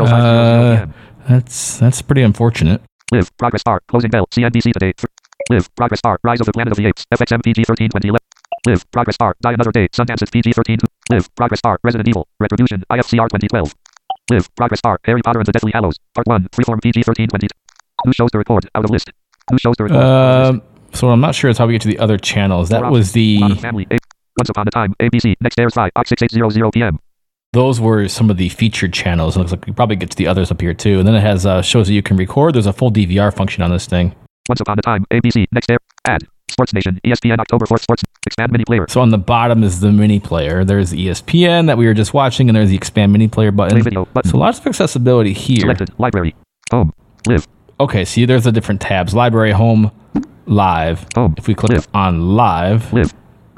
4:00:5 p.m. That's pretty unfortunate. Live. Progress bar. Closing bell. CNBC today. Live. Progress bar. Rise of the Planet of the Apes. FXM PG 13/2011. Live. Progress bar. Die Another Day. Sundance's PG 13. Live. Progress bar. Resident Evil. Retribution. IFCR 2012. Live. Progress bar. Harry Potter and the Deathly Hallows. Part 1. Freeform PG 13/20. Who shows to record? Out of list. Who shows to record? So what I'm not sure is how we get to the other channels. That was the... Family. Once Upon a Time. ABC. Next Airs Fry. 6800 p.m. Those were some of the featured channels. It looks like we probably get to the others up here too. And then it has shows that you can record. There's a full DVR function on this thing. Once Upon a Time. ABC. Next Air. Ad. Sports Nation. ESPN October 4th. Sports. Expand mini player. So on the bottom is the mini player. There's ESPN that we were just watching, and there's the expand mini player button. Play video button. So lots of accessibility here. Selected. Library. Home. Live. Okay, see, there's the different tabs. Library, home, live. Home. If we click Live. on live, Live.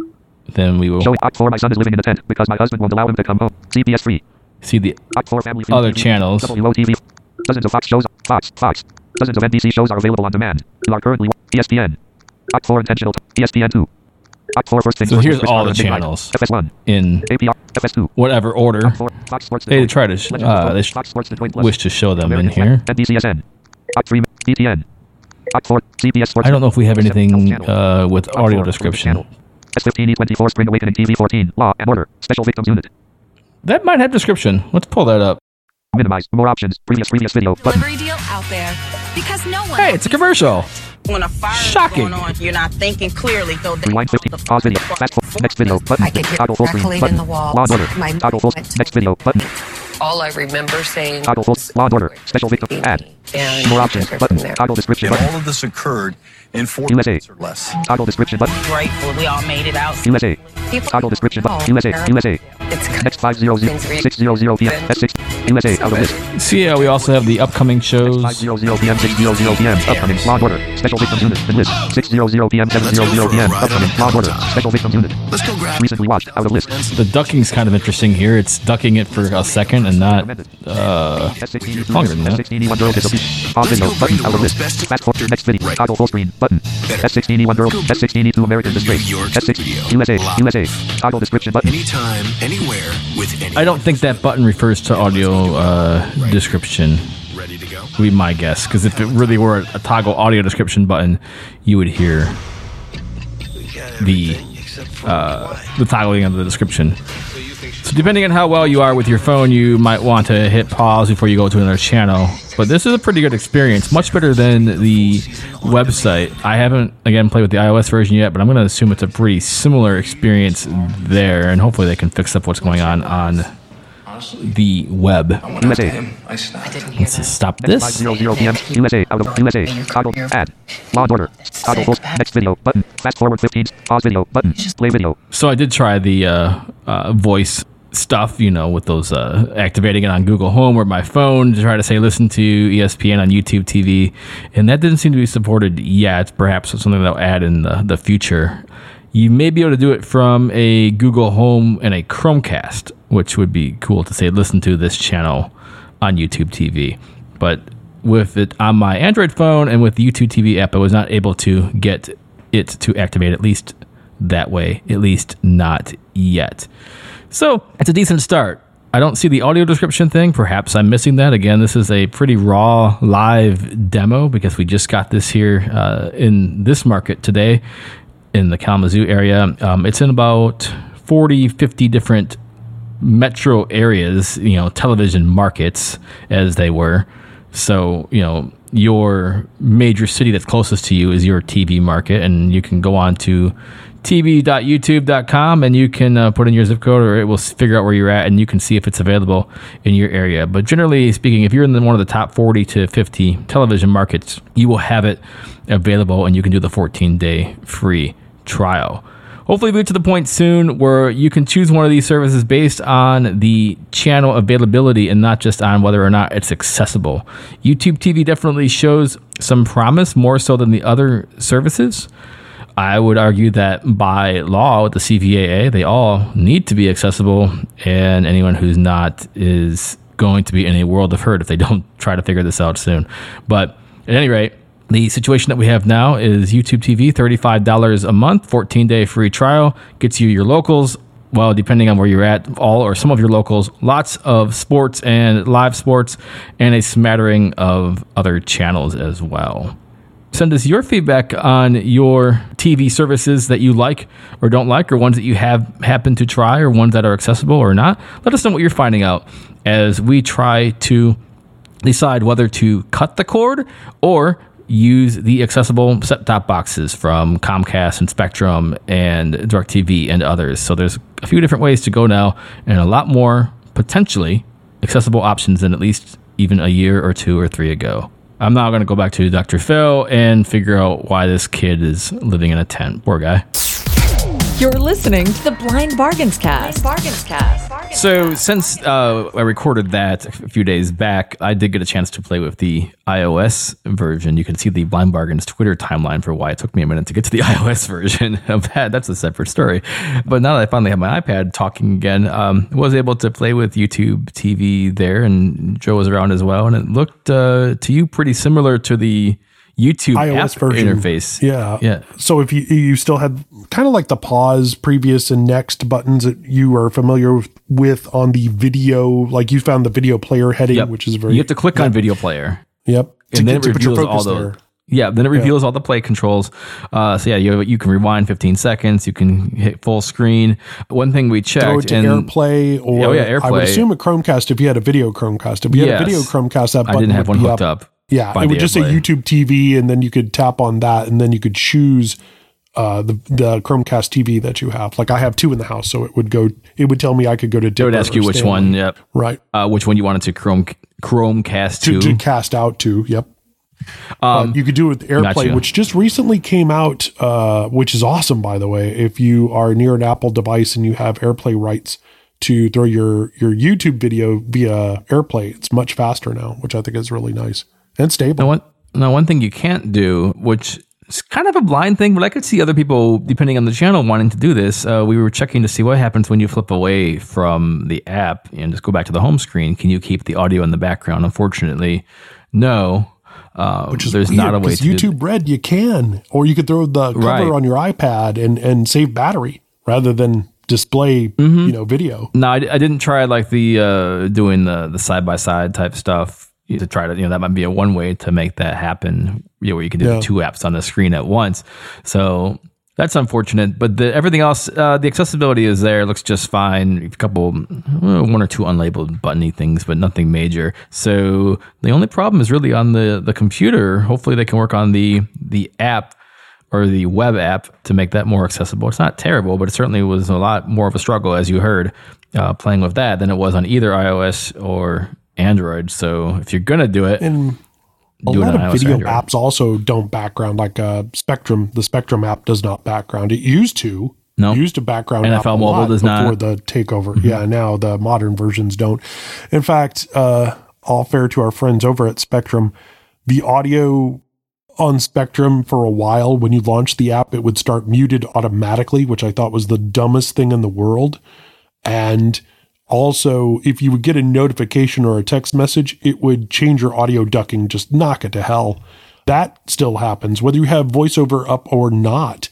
then we will Showing Oct 4. My son is living in a tent because my husband won't allow him to come home. CBS Free. see the Oct 4 Family Free other TV. channels. WOTV. Dozens of Fox shows. Fox. Dozens of NBC shows are available on demand. You are currently ESPN. Oct 4 intentional. ESPN 2. Oct 4 first thing. So here's all the channels FS1. in APR. FS2. whatever order Oct 4. Fox Sports. they try to they Fox Sports The Point Plus. wish to show them in American here. Flag. NBCSN. Oct 3. BTN. Oct 4. CBS Sports. I don't know if we have anything Channel. with Oct audio 4, description. channel. S15E24 Spring Awakening TV 14. Law and Order. Special Victims Unit. That might have description. Let's pull that up. Minimize. More options. Previous video. Button. Delivery deal out there because no one. Hey, it's a commercial. When a fire Shocking. is going on, you're not thinking clearly. So Rewind 15. Pause video. Fast forward. Next video. Button. I could hear Toggle full screen. crackling Button. in the walls. Law and Order. My Toggle full. movement. Next video. Button. All I remember saying Toggle full. Law and Order. Special victim. Ad. and More options. from Button. there. Toggle description. And Button. all of this occurred in 4 USA. minutes or less. Toggle description. Button. grateful we all made it out. USA. People Toggle description. Button. know USA. USA. It's Next 5:00 p.m. S6. USA. Out of list. See, we also have the upcoming shows. 5:00 p.m. 6:00 p.m. Upcoming. Law and Order. Special victims unit. And list. 6:00 p.m. 7:00 p.m. Upcoming. Law and Order. Special victims unit. Let's go grab. Recently watched. Out of list. The ducking's kind of interesting here. It's ducking it for a second and not longer than that. S16E1 girl disobedience. Pause video. Button. Out of list. Fast forward. Next video. Toggle full screen. Button. S16E1 girl. S16E2 American Disgrace. S6 USA. USA. Toggle description. Button. Anytime, anywhere, with any. I don't think that button refers to audio description. Ready to go? Would be my guess, because if it really were a toggle audio description button, you would hear the toggling of the description. So depending on how well you are with your phone, you might want to hit pause before you go to another channel. But this is a pretty good experience, much better than the website. I haven't, again, played with the iOS version yet, but I'm going to assume it's a pretty similar experience there, and hopefully they can fix up what's going on the web. USA. Let's just stop this. 5:00 p.m. USA. Out of USA. Toggle. Ad. Law and Order. Toggle full. Next video. Button. Fast forward 15. Pause video. Button. Play video. So I did try the voice stuff, with those activating it on Google Home or my phone to try to say listen to ESPN on YouTube TV, and that didn't seem to be supported yet. Perhaps it's something they'll add in the future. You may be able to do it from a Google Home and a Chromecast, which would be cool to say listen to this channel on YouTube TV. But with it on my Android phone and with the YouTube TV app, I was not able to get it to activate, at least that way, at least not yet. So it's a decent start. I don't see the audio description thing. Perhaps I'm missing that. Again, this is a pretty raw live demo because we just got this here in this market today. in the Kalamazoo area. It's in about 40, 50 different metro areas, television markets as they were. So, your major city that's closest to you is your TV market, and you can go on to tv.youtube.com and you can put in your zip code, or it will figure out where you're at and you can see if it's available in your area. But generally speaking, if you're in one of the top 40 to 50 television markets, you will have it available and you can do the 14-day free trial. Hopefully we'll get to the point soon where you can choose one of these services based on the channel availability and not just on whether or not it's accessible. YouTube TV definitely shows some promise, more so than the other services. I would argue that by law with the CVAA, they all need to be accessible, and anyone who's not is going to be in a world of hurt if they don't try to figure this out soon. But at any rate, the situation that we have now is YouTube TV, $35 a month, 14-day free trial, gets you your locals. Well, depending on where you're at, all or some of your locals, lots of sports and live sports, and a smattering of other channels as well. Send us your feedback on your TV services that you like or don't like, or ones that you have happened to try, or ones that are accessible or not. Let us know what you're finding out as we try to decide whether to cut the cord or use the accessible set-top boxes from Comcast and Spectrum and DirecTV and others. So there's a few different ways to go now, and a lot more potentially accessible options than at least even a year or 2 or 3 ago. I'm now going to go back to Dr. Phil and figure out why this kid is living in a tent. Poor guy. You're listening to the Blind Bargains Cast. So since I recorded that a few days back, I did get a chance to play with the iOS version. You can see the Blind Bargains Twitter timeline for why it took me a minute to get to the iOS version of that. That's a separate story. But now that I finally have my iPad talking again, was able to play with YouTube TV there, and Joe was around as well. And it looked to you pretty similar to the YouTube iOS app version interface. Yeah. So if you still had kind of like the pause, previous, and next buttons that you are familiar with on the video, like you found the video player heading, which is very... You have to click on video player. Yep. And then it reveals all the... Yeah, then it reveals all the play controls. You can rewind 15 seconds. You can hit full screen. One thing we checked... Throw it to AirPlay, or AirPlay. I would assume a Chromecast if you had a video Chromecast. If you had a video Chromecast, that button I didn't have one hooked up. Yeah, it would just say YouTube TV, and then you could tap on that, and then you could choose the Chromecast TV that you have. Like I have 2 in the house, so it would tell me I could go to Dipper. It would ask you which Stanley. one, yep. Right. Which one you wanted to Chromecast to. To cast out to, yep. You could do it with AirPlay, which just recently came out, which is awesome, by the way. If you are near an Apple device and you have AirPlay rights to throw your YouTube video via AirPlay, it's much faster now, which I think is really nice. And stable. Now, one thing you can't do, which is kind of a blind thing, but I could see other people, depending on the channel, wanting to do this. We were checking to see what happens when you flip away from the app and just go back to the home screen. Can you keep the audio in the background? Unfortunately, no. Which is there's weird, not a way to YouTube Red, you can. Or you could throw the cover on your iPad and save battery rather than display video. No, I didn't try like the doing the side-by-side type stuff. To try to, that might be a one way to make that happen, where you can do the 2 apps on the screen at once. So that's unfortunate, but everything else, the accessibility is there. It looks just fine. A couple, 1 or 2 unlabeled buttony things, but nothing major. So the only problem is really on the computer. Hopefully they can work on the app or the web app to make that more accessible. It's not terrible, but it certainly was a lot more of a struggle, as you heard, playing with that than it was on either iOS or Android. So if you're gonna do it, and a lot of video apps also don't background, like Spectrum. The Spectrum app does not background. It used to. No. It used to background NFL Mobile does before not. the takeover. Mm-hmm. Yeah, now the modern versions don't. In fact, all fair to our friends over at Spectrum, the audio on Spectrum for a while, when you launched the app, it would start muted automatically, which I thought was the dumbest thing in the world. And also, if you would get a notification or a text message, it would change your audio ducking, just knock it to hell. That still happens. Whether you have VoiceOver up or not,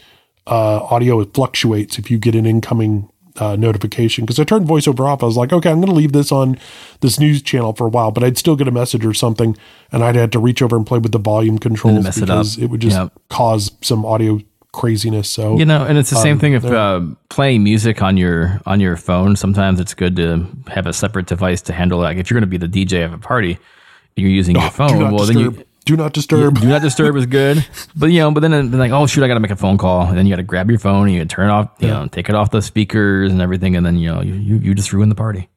audio fluctuates if you get an incoming notification. Because I turned VoiceOver off. I was like, okay, I'm going to leave this on this news channel for a while, but I'd still get a message or something, and I'd have to reach over and play with the volume controls because it would just cause some audio craziness. So and it's the same thing if playing music on your phone. Sometimes it's good to have a separate device to handle. Like if you're going to be the DJ of a party, and you're using your phone. Then do not disturb. Do not disturb is good. But then like, oh shoot, I got to make a phone call, and then you got to grab your phone and you turn it off, take it off the speakers and everything, and then you just ruin the party.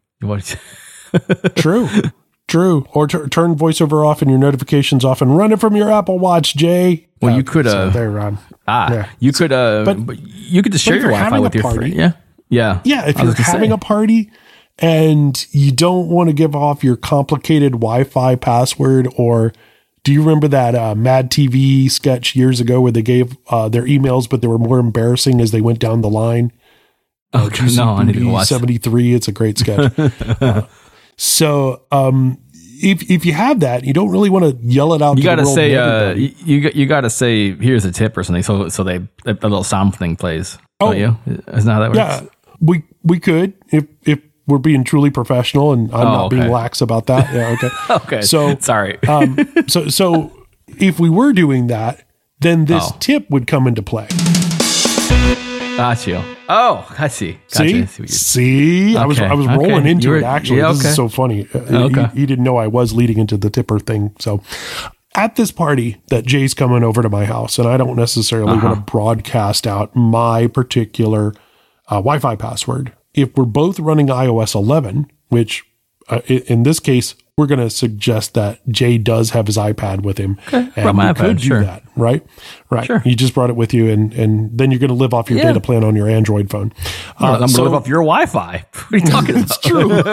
True. Or turn voiceover off and your notifications off and run it from your Apple Watch, Jay. Well, you could. There, Ron. You could. But you could just share your Wi-Fi with your friend. Yeah. If you're having a party and you don't want to give off your complicated Wi-Fi password, or do you remember that Mad TV sketch years ago where they gave their emails, but they were more embarrassing as they went down the line? Okay, no, I need to watch 73. It's a great sketch. So, if you have that, you don't really want to yell it out. You got to say, you got to say, here's a tip or something. So a little sound thing plays. Oh, you? Isn't that how that works? Yeah, we could if we're being truly professional, and I'm not being lax about that. Yeah, okay. Okay. So sorry. So if we were doing that, then this tip would come into play. Got you. Oh, I see. Gotcha. See? I was rolling into it, actually. This is so funny. He didn't know I was leading into the tipper thing. So at this party that Jay's coming over to my house, and I don't necessarily want to broadcast out my particular Wi-Fi password. If we're both running iOS 11, which in this case, we're going to suggest that Jay does have his iPad with him. Okay. And we could do that, right? Right. Sure. You just brought it with you, and then you're going to live off your data plan on your Android phone. I'm going to live off your Wi-Fi. What are you talking about? It's true.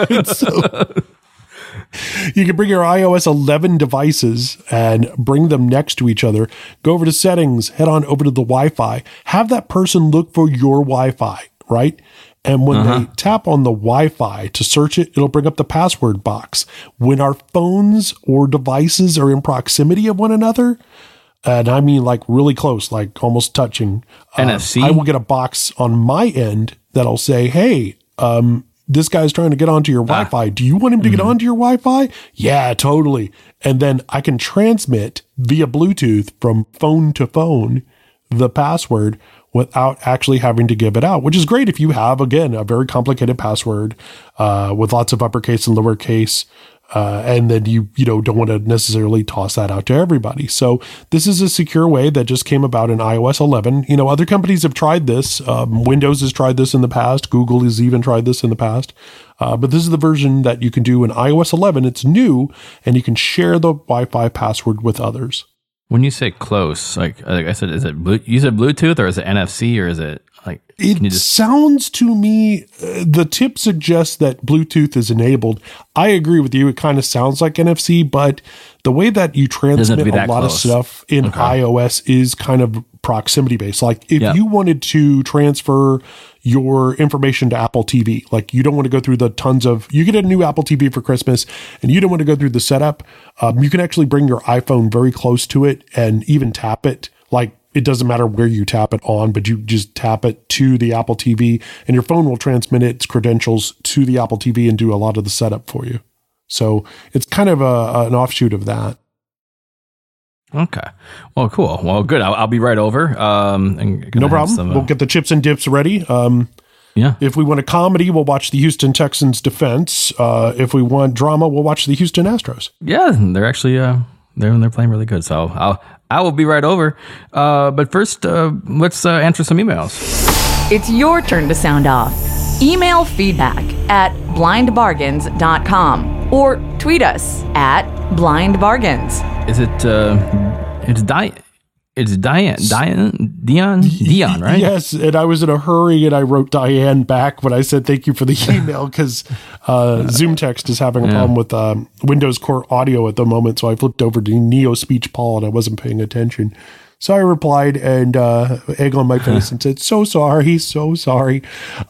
You can bring your iOS 11 devices and bring them next to each other. Go over to settings, head on over to the Wi-Fi. Have that person look for your Wi-Fi, right? And when they tap on the Wi-Fi to search it, it'll bring up the password box. When our phones or devices are in proximity of one another, and I mean like really close, like almost touching, NFC, I will get a box on my end that'll say, hey, this guy's trying to get onto your Wi-Fi. Do you want him to get onto your Wi-Fi? Yeah, totally. And then I can transmit via Bluetooth from phone to phone the password without actually having to give it out, which is great if you have, again, a very complicated password with lots of uppercase and lowercase, and then you don't want to necessarily toss that out to everybody. So this is a secure way that just came about in iOS 11. Other companies have tried this. Windows has tried this in the past. Google has even tried this in the past. But this is the version that you can do in iOS 11. It's new, and you can share the Wi-Fi password with others. When you say close, like I said, is it you said Bluetooth or is it NFC or is it like? It sounds to me, the tip suggests that Bluetooth is enabled. I agree with you. It kind of sounds like NFC, but the way that you transmit a lot of stuff in iOS is kind of proximity based. Like if you wanted to transfer your information to Apple TV, like you don't want to go through the you get a new Apple TV for Christmas and you don't want to go through the setup. You can actually bring your iPhone very close to it and even tap it. Like it doesn't matter where you tap it on, but you just tap it to the Apple TV and your phone will transmit its credentials to the Apple TV and do a lot of the setup for you. So it's kind of an offshoot of that. Okay. Well, cool. Well, good. I'll be right over. No problem. We'll get the chips and dips ready. Yeah. If we want a comedy, we'll watch the Houston Texans defense. If we want drama, we'll watch the Houston Astros. Yeah, they're actually they're playing really good. So I will be right over. But first, let's answer some emails. It's your turn to sound off. Email feedback at blindbargains.com or tweet us at blindbargains. Is it? It's Dion, right? Yes, and I was in a hurry and I wrote Diane back when I said thank you for the email because Zoom Text is having a problem with Windows Core Audio at the moment, so I flipped over to Neo Speech Paul and I wasn't paying attention. So I replied and egg on my face and said, so sorry.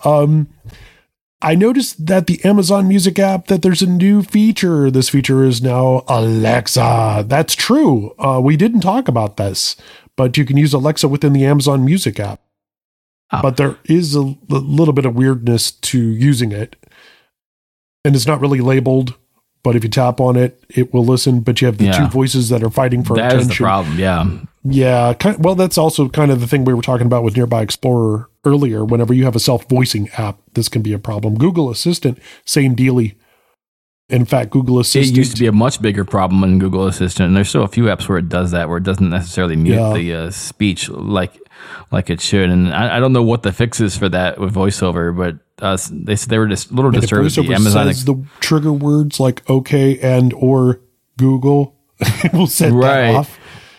I noticed that the Amazon Music app, that there's a new feature. This feature is now Alexa. That's true. We didn't talk about this, but you can use Alexa within the Amazon Music app. Oh. But there is a little bit of weirdness to using it. And it's not really labeled, but if you tap on it, it will listen. But you have the two voices that are fighting for attention. That is the problem, yeah. Yeah. Well, that's also kind of the thing we were talking about with Nearby Explorer earlier. Whenever you have a self-voicing app, this can be a problem. Google Assistant, same dealy. In fact, Google Assistant... It used to be a much bigger problem in Google Assistant, and there's still a few apps where it does that, where it doesn't necessarily mute the speech like it should. And I don't know what the fix is for that with VoiceOver, but they said they were just a little disturbed with the Amazon... says the trigger words like okay and or Google, will set that off.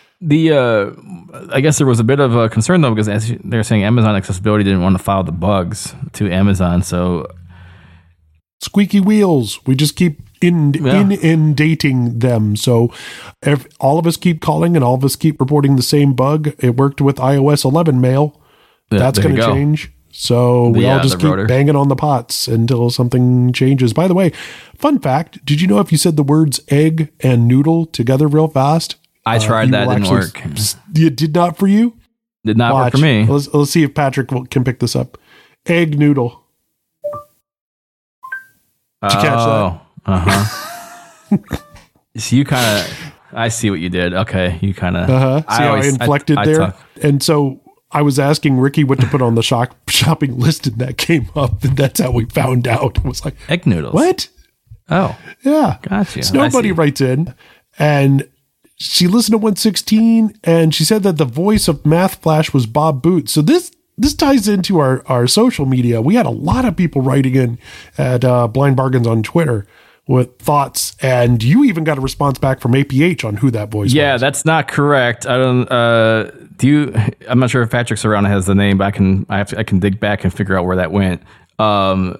I guess there was a bit of a concern, though, because as they're saying Amazon Accessibility didn't want to file the bugs to Amazon, so... Squeaky wheels. We just keep inundating them. So if all of us keep calling and all of us keep reporting the same bug, it worked with iOS 11 mail. That's going to change. So we all just keep banging on the pots until something changes. By the way, fun fact, did you know if you said the words egg and noodle together real fast? I tried that, didn't work. It did not for you? Did not work for me. Let's see if Patrick can pick this up. Egg noodle. Did you catch that? Uh-huh. So you kind of, I see what you did. Okay, you kind of. See how I inflected there? And so I was asking Ricky what to put on the shopping list, and that came up, and that's how we found out. It was like, egg noodles. What? Oh. Yeah. Gotcha. So nobody writes in, and she listened to 116, and she said that the voice of Math Flash was Bob Boots. So this ties into our social media. We had a lot of people writing in at Blind Bargains on Twitter with thoughts, and you even got a response back from APH on who that voice was. Yeah, that's not correct. I don't. I'm not sure if Patrick Serrano has the name, but I can dig back and figure out where that went. The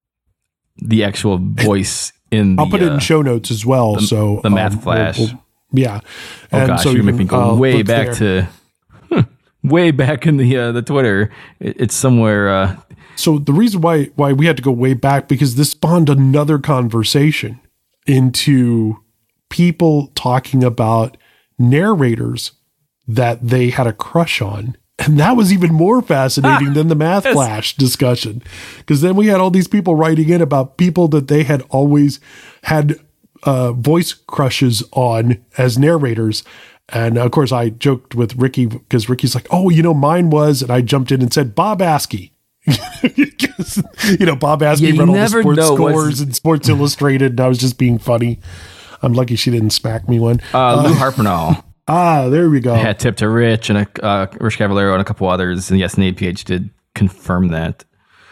actual voice in the, I'll put it in show notes as well. So the Math Flash. Yeah. Oh and gosh, so you make me go way back to. Way back in the Twitter, it's somewhere. So the reason why we had to go way back, because this spawned another conversation into people talking about narrators that they had a crush on. And that was even more fascinating than the Math Flash discussion, because then we had all these people writing in about people that they had always had voice crushes on as narrators. And of course, I joked with Ricky because Ricky's like, "Oh, mine was," and I jumped in and said Bob Askey. Because, Bob Askey read all the sports scores and Sports Illustrated, and I was just being funny. I'm lucky she didn't smack me one. Lou Harpenall. There we go. I had tipped to Rich and Rich Cavallero and a couple others, and yes, an APH did confirm that.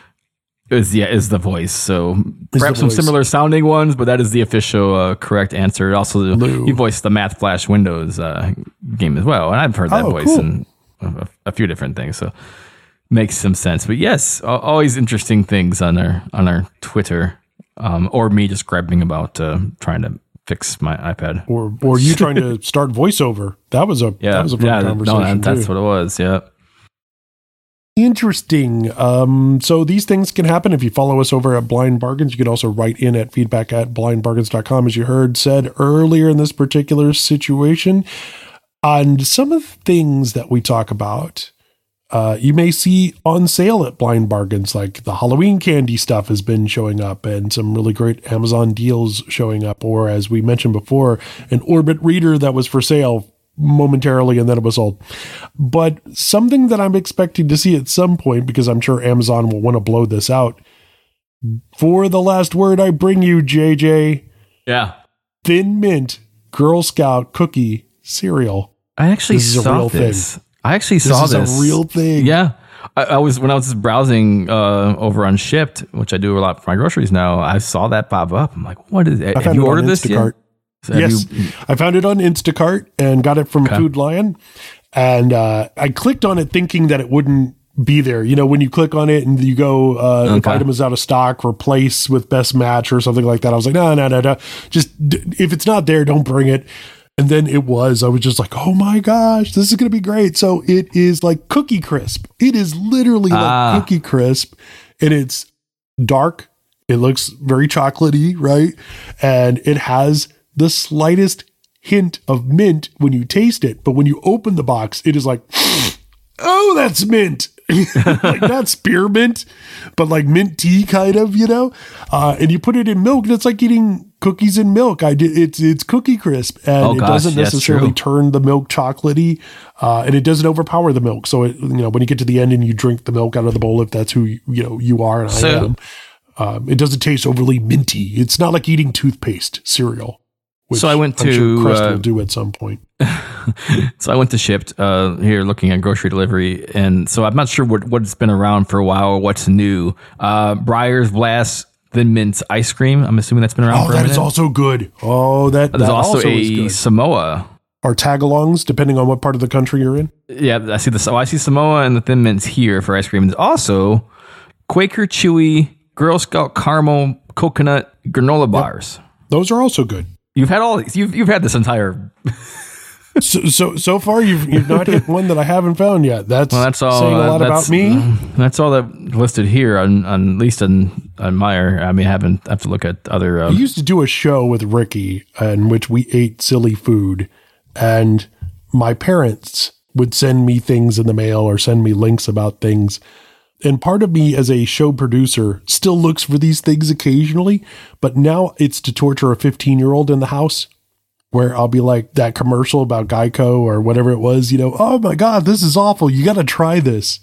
Is the voice. So perhaps some similar sounding ones, but that is the official correct answer. Also, he voiced the Math Flash Windows game as well, and I've heard that voice in a few different things. So makes some sense. But yes, always interesting things on our Twitter, or me just grabbing about trying to fix my iPad, or you trying to start VoiceOver. That was a fun conversation. That's what it was. Yeah. Interesting. So these things can happen if you follow us over at Blind Bargains. You can also write in at feedback@blindbargains.com, as you said earlier in this particular situation. And some of the things that we talk about, you may see on sale at Blind Bargains, like the Halloween candy stuff has been showing up and some really great Amazon deals showing up. Or as we mentioned before, an Orbit reader that was for sale momentarily and then it was sold. But something that I'm expecting to see at some point, because I'm sure Amazon will want to blow this out. For the last word, I bring you, JJ. Yeah. Thin Mint Girl Scout cookie cereal. I actually saw this. I actually saw this. This is a real thing. Yeah. I was when I was browsing over on Shipt, which I do a lot for my groceries now. I saw that pop up. I'm like, what is it? Have you ordered this yet? So yes, I found it on Instacart and got it from Food Lion. And I clicked on it thinking that it wouldn't be there. When you click on it and you go, if item is out of stock, replace with best match or something like that. I was like, no. Just if it's not there, don't bring it. And then it was. I was just like, oh my gosh, this is going to be great. So it is like Cookie Crisp. It is literally like Cookie Crisp. And it's dark. It looks very chocolatey, right? And it has the slightest hint of mint when you taste it, but when you open the box, it is like, oh, that's mint. like not spearmint, but like mint tea kind of, and you put it in milk and it's like eating cookies in milk. It's Cookie Crisp, and it doesn't necessarily turn the milk chocolatey, and it doesn't overpower the milk. So when you get to the end and you drink the milk out of the bowl, if that's who you are, and I am, it doesn't taste overly minty. It's not like eating toothpaste cereal. Which so I went I'm to sure Crest will do at some point. So I went to Shipt here looking at grocery delivery, and so I'm not sure what's been around for a while or what's new. Breyers Blast Thin Mint ice cream. I'm assuming that's been around for a minute. That is also good. There's also a Samoa. Or tagalongs, depending on what part of the country you're in. Yeah, I see Samoa and the Thin Mints here for ice cream. There's also Quaker Chewy, Girl Scout Caramel, Coconut, Granola bars. Those are also good. You've had all these. You've had this entire. so far you've not hit one that I haven't found yet. That's all, saying a lot about me. That's all that listed here on at least on Meyer. I mean, I have to look at other. I used to do a show with Ricky in which we ate silly food, and my parents would send me things in the mail or send me links about things. And part of me as a show producer still looks for these things occasionally, but now it's to torture a 15-year-old in the house, where I'll be like that commercial about Geico or whatever it was, oh my God, this is awful. You got to try this.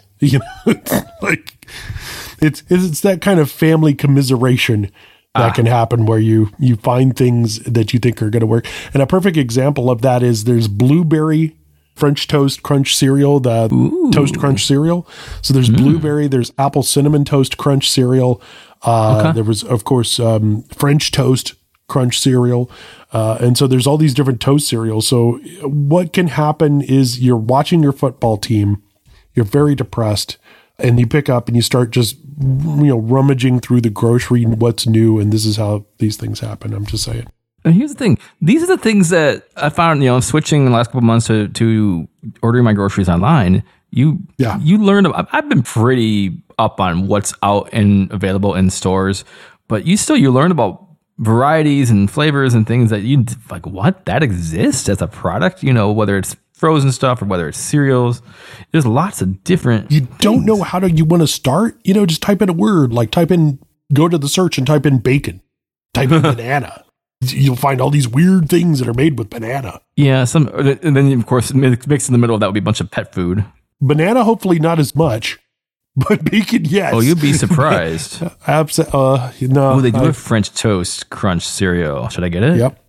Like it's that kind of family commiseration that can happen where you find things that you think are going to work. And a perfect example of that is there's blueberry French Toast Crunch cereal, the Toast Crunch cereal. So there's blueberry, there's apple cinnamon toast crunch cereal. There was, of course, French Toast Crunch cereal. And so there's all these different toast cereals. So what can happen is you're watching your football team, you're very depressed, and you pick up and you start just, rummaging through the grocery and what's new. And this is how these things happen. I'm just saying. And here's the thing. These are the things that I found, switching in the last couple of months to ordering my groceries online. You learn. I've been pretty up on what's out and available in stores, but you learn about varieties and flavors and things that you like. What, that exists as a product? Whether it's frozen stuff or whether it's cereals. There's lots of different. You don't know how you want to start. Just type in a word, like go to the search and type in bacon, type in banana. You'll find all these weird things that are made with banana. Yeah, and then of course mixed in the middle of that would be a bunch of pet food. Banana, hopefully not as much, but bacon, yes. Oh, you'd be surprised. Absolutely. No. Oh, they do have French Toast Crunch cereal. Should I get it? Yep.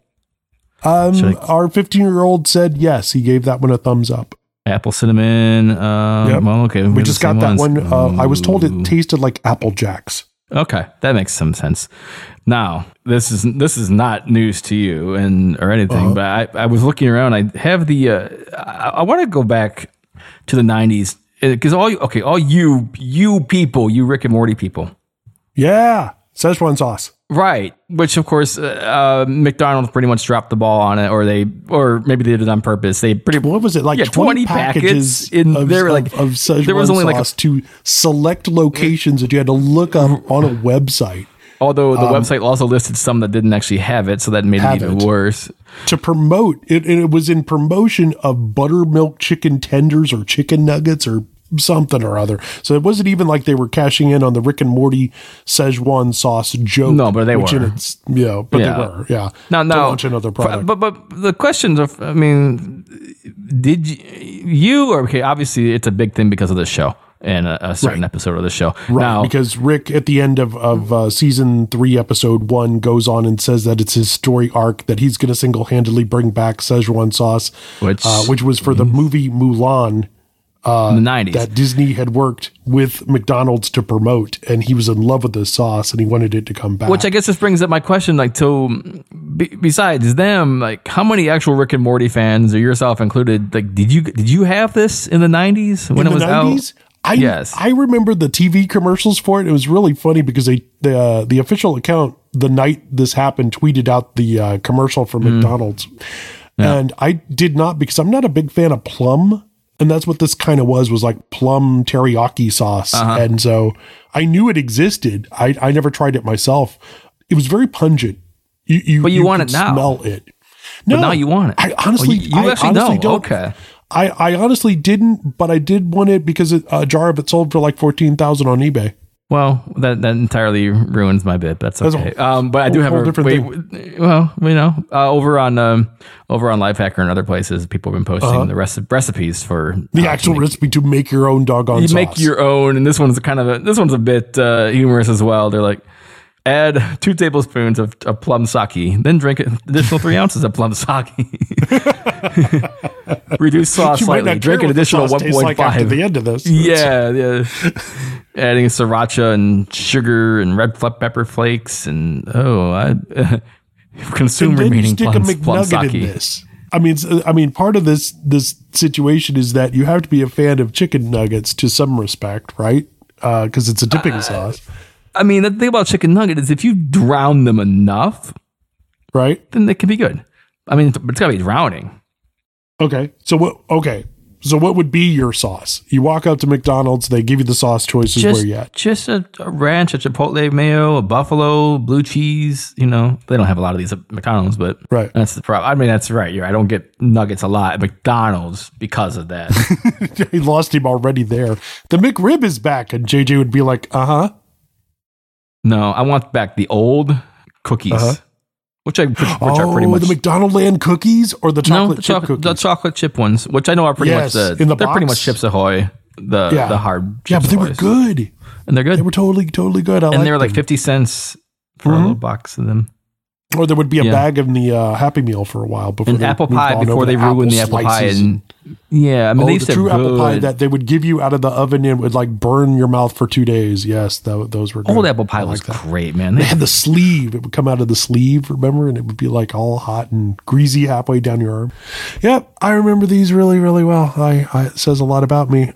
Our 15-year-old said yes. He gave that one a thumbs up. Apple cinnamon. Yep. Well, okay. We just got that one. I was told it tasted like Apple Jacks. Okay, that makes some sense. Now, this is not news to you or anything, but I was looking around. I have the I want to go back to the 90s because all you people, you Rick and Morty people, yeah, Szechuan sauce, right? Which of course McDonald's pretty much dropped the ball on it, or maybe they did it on purpose. What was it like? 20 packages in there, like of Szechuan there was only sauce to select locations that you had to look up on a website. Although the website also listed some that didn't actually have it, so that made it even worse. To promote it, it was in promotion of buttermilk chicken tenders or chicken nuggets or something or other. So it wasn't even like they were cashing in on the Rick and Morty Szechuan sauce joke. No, but they were. They were. Yeah. Now, to launch another product. But the questions of, did you okay? Obviously, it's a big thing because of this show. And a certain episode of the show. Right, now, because Rick, at the end of season 3, episode 1, goes on and says that it's his story arc that he's going to single-handedly bring back Szechuan sauce, which was for the movie Mulan in the 90s. That Disney had worked with McDonald's to promote, and he was in love with the sauce, and he wanted it to come back. Which I guess this brings up my question, besides them, how many actual Rick and Morty fans, or yourself included, did you have this in the 90s when it was 90s? Out? Yes. I remember the TV commercials for it. It was really funny because the official account, the night this happened, tweeted out the commercial for McDonald's. Yeah. And I did not, because I'm not a big fan of plum. And that's what this kind of was like plum teriyaki sauce. Uh-huh. And so I knew it existed. I never tried it myself. It was very pungent. But you want it now. Smell it. No, but now you want it. I honestly, you actually honestly don't. Okay. I honestly didn't, but I did want it because a jar of it sold for like $14,000 on eBay. Well, that entirely ruins my bit. That's okay. But I do have a different thing. Well, over on Lifehacker and other places, people have been posting the recipes for the actual recipe to make your own doggone sauce. You make your own, and this one's a bit humorous as well. They're like, add 2 tablespoons of plum sake, then drink an additional 3 ounces of plum sake. Reduce sauce slightly. Drink an additional 1.5 like after the end of this. Yeah. Adding sriracha and sugar and red pepper flakes and consume and then remaining you stick plum a McNugget sake. in this. I mean, part of this situation is that you have to be a fan of chicken nuggets to some respect, right? Because it's a dipping sauce. I mean, the thing about chicken nugget is if you drown them enough, right, then they can be good. I mean, but it's gotta be drowning. Okay. So what would be your sauce? You walk up to McDonald's, they give you the sauce choices. Where you at? Just a ranch, a chipotle mayo, a buffalo, blue cheese. They don't have a lot of these at McDonald's, but right. That's the problem. I mean, that's right. I don't get nuggets a lot at McDonald's because of that. He lost him already there. The McRib is back, and JJ would be like, No, I want back the old cookies. Which are pretty much the McDonald Land cookies or the chocolate chip cookies? The chocolate chip ones, which I know are pretty much they're pretty much Chips Ahoy, the hard Chips but they were good. And they're good. They were totally good. And they were like 50 cents for a little box of them. Or there would be a bag in the Happy Meal for a while before apple pie before they ruined the apple pie. And I mean, they used the to true have apple pie that they would give you out of the oven and would like burn your mouth for 2 days. Yes, those were good. Old apple pie was great, man. They had the sleeve. It would come out of the sleeve, remember? And it would be like all hot and greasy halfway down your arm. Yep, I remember these really, really well. It says a lot about me.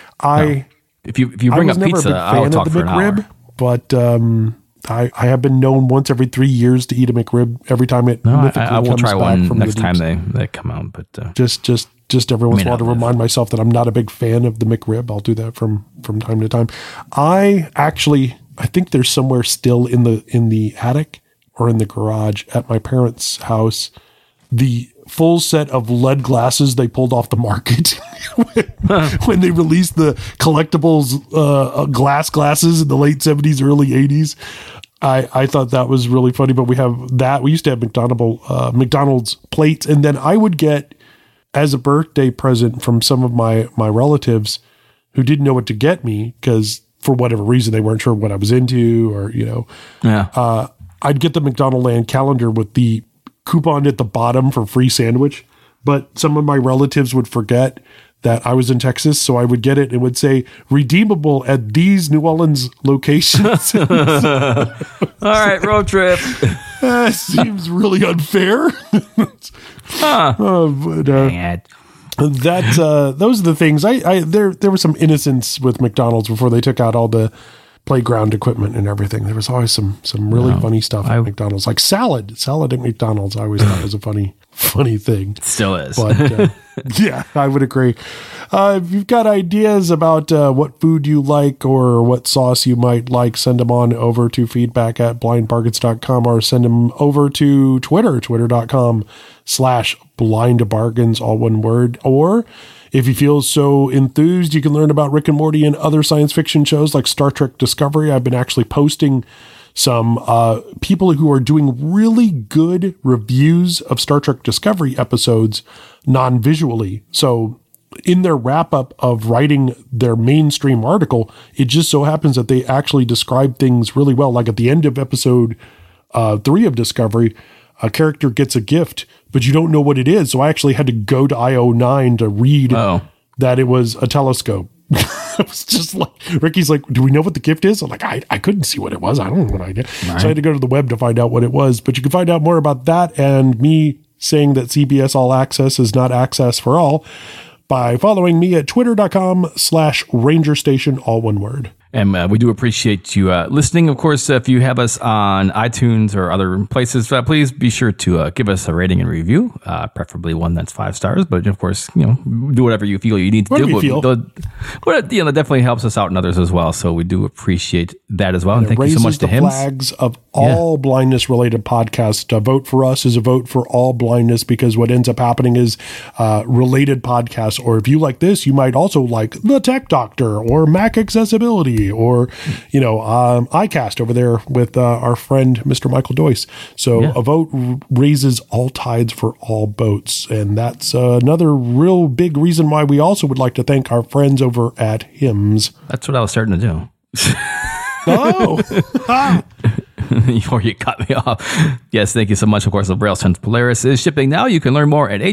If you bring up pizza, I'll talk for an hour. But I have been known once every 3 years to eat a McRib every time it I will try one next time they come out. But just every once in a while to remind myself that I'm not a big fan of the McRib. I'll do that from time to time. I think there's somewhere still in the attic or in the garage at my parents' house the full set of lead glasses they pulled off the market when they released the collectibles glass glasses in the late 70s, early 80s. I thought that was really funny, but we have that. We used to have McDonald's plates, and then I would get, as a birthday present from some of my relatives who didn't know what to get me because for whatever reason they weren't sure what I was into or, I'd get the McDonald Land calendar with the coupon at the bottom for free sandwich, but some of my relatives would forget that I was in Texas, so I would get it and it would say redeemable at these New Orleans locations. All right, road trip. Seems really unfair. Dang it. Those are the things. There was some innocence with McDonald's before they took out all the playground equipment and everything. There was always some really funny stuff at McDonald's, like salad at McDonald's. I always thought was a funny thing. It still is. But yeah, I would agree. If you've got ideas about what food you like or what sauce you might like, send them on over to feedback@blindbargains.com or send them over to Twitter, twitter.com/blindbargains, all one word. Or if you feel so enthused, you can learn about Rick and Morty and other science fiction shows like Star Trek Discovery. I've been actually posting some people who are doing really good reviews of Star Trek Discovery episodes non-visually. So in their wrap-up of writing their mainstream article, it just so happens that they actually describe things really well. Like at the end of episode 3 of Discovery, a character gets a gift, but you don't know what it is. So I actually had to go to IO9 to read that it was a telescope. It was just like, Ricky's like, do we know what the gift is? I'm like, I couldn't see what it was. I don't know what I did. Right. So I had to go to the web to find out what it was. But you can find out more about that and me saying that CBS All Access is not access for all by following me at twitter.com/Ranger Station, all one word. And we do appreciate you listening. Of course, if you have us on iTunes or other places, please be sure to give us a rating and review, preferably one that's 5 stars. But of course, do whatever you feel you need to do. But that definitely helps us out and others as well. So we do appreciate that as well. And thank you so much to him. It raises the flags of all blindness-related podcasts. A vote for us is a vote for all blindness, because what ends up happening is related podcasts. Or if you like this, you might also like The Tech Doctor or Mac Accessibility or, iCast over there with our friend, Mr. Michael Doyce. So a vote raises all tides for all boats. And that's another real big reason why we also would like to thank our friends over at HIMS. That's what I was starting to do. Before you cut me off. Yes, thank you so much. Of course, the Braille Sense Polaris is shipping now. You can learn more at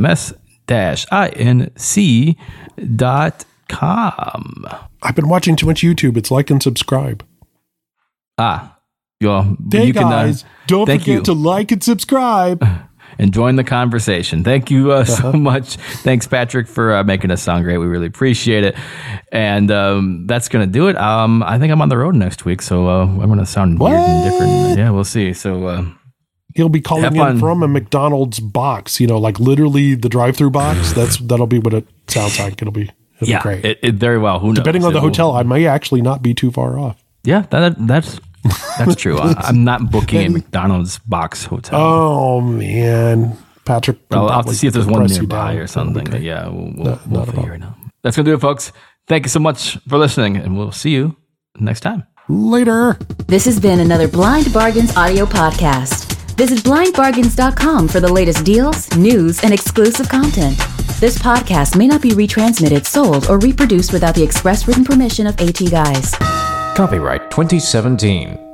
hims-inc.com. I've been watching too much YouTube. It's like and subscribe. Hey guys, don't forget to like and subscribe. And join the conversation. Thank you so much. Thanks, Patrick, for making us sound great. We really appreciate it. And that's going to do it. I think I'm on the road next week, so I'm going to sound weird and different. Yeah, we'll see. So he'll be calling in from a McDonald's box, like literally the drive-through box. That'll be what it sounds like. It'll be great. It very well. Who knows? Depending on the hotel, I may actually not be too far off. Yeah, that's true. I'm not booking a McDonald's box hotel. Oh man, Patrick. I'll have to see if there's one nearby or something. But yeah, we'll figure it out. That's gonna do it, folks. Thank you so much for listening, and we'll see you next time. Later. This has been another Blind Bargains audio podcast. Visit blindbargains.com for the latest deals, news, and exclusive content. This podcast may not be retransmitted, sold, or reproduced without the express written permission of AT Guys. Copyright 2017.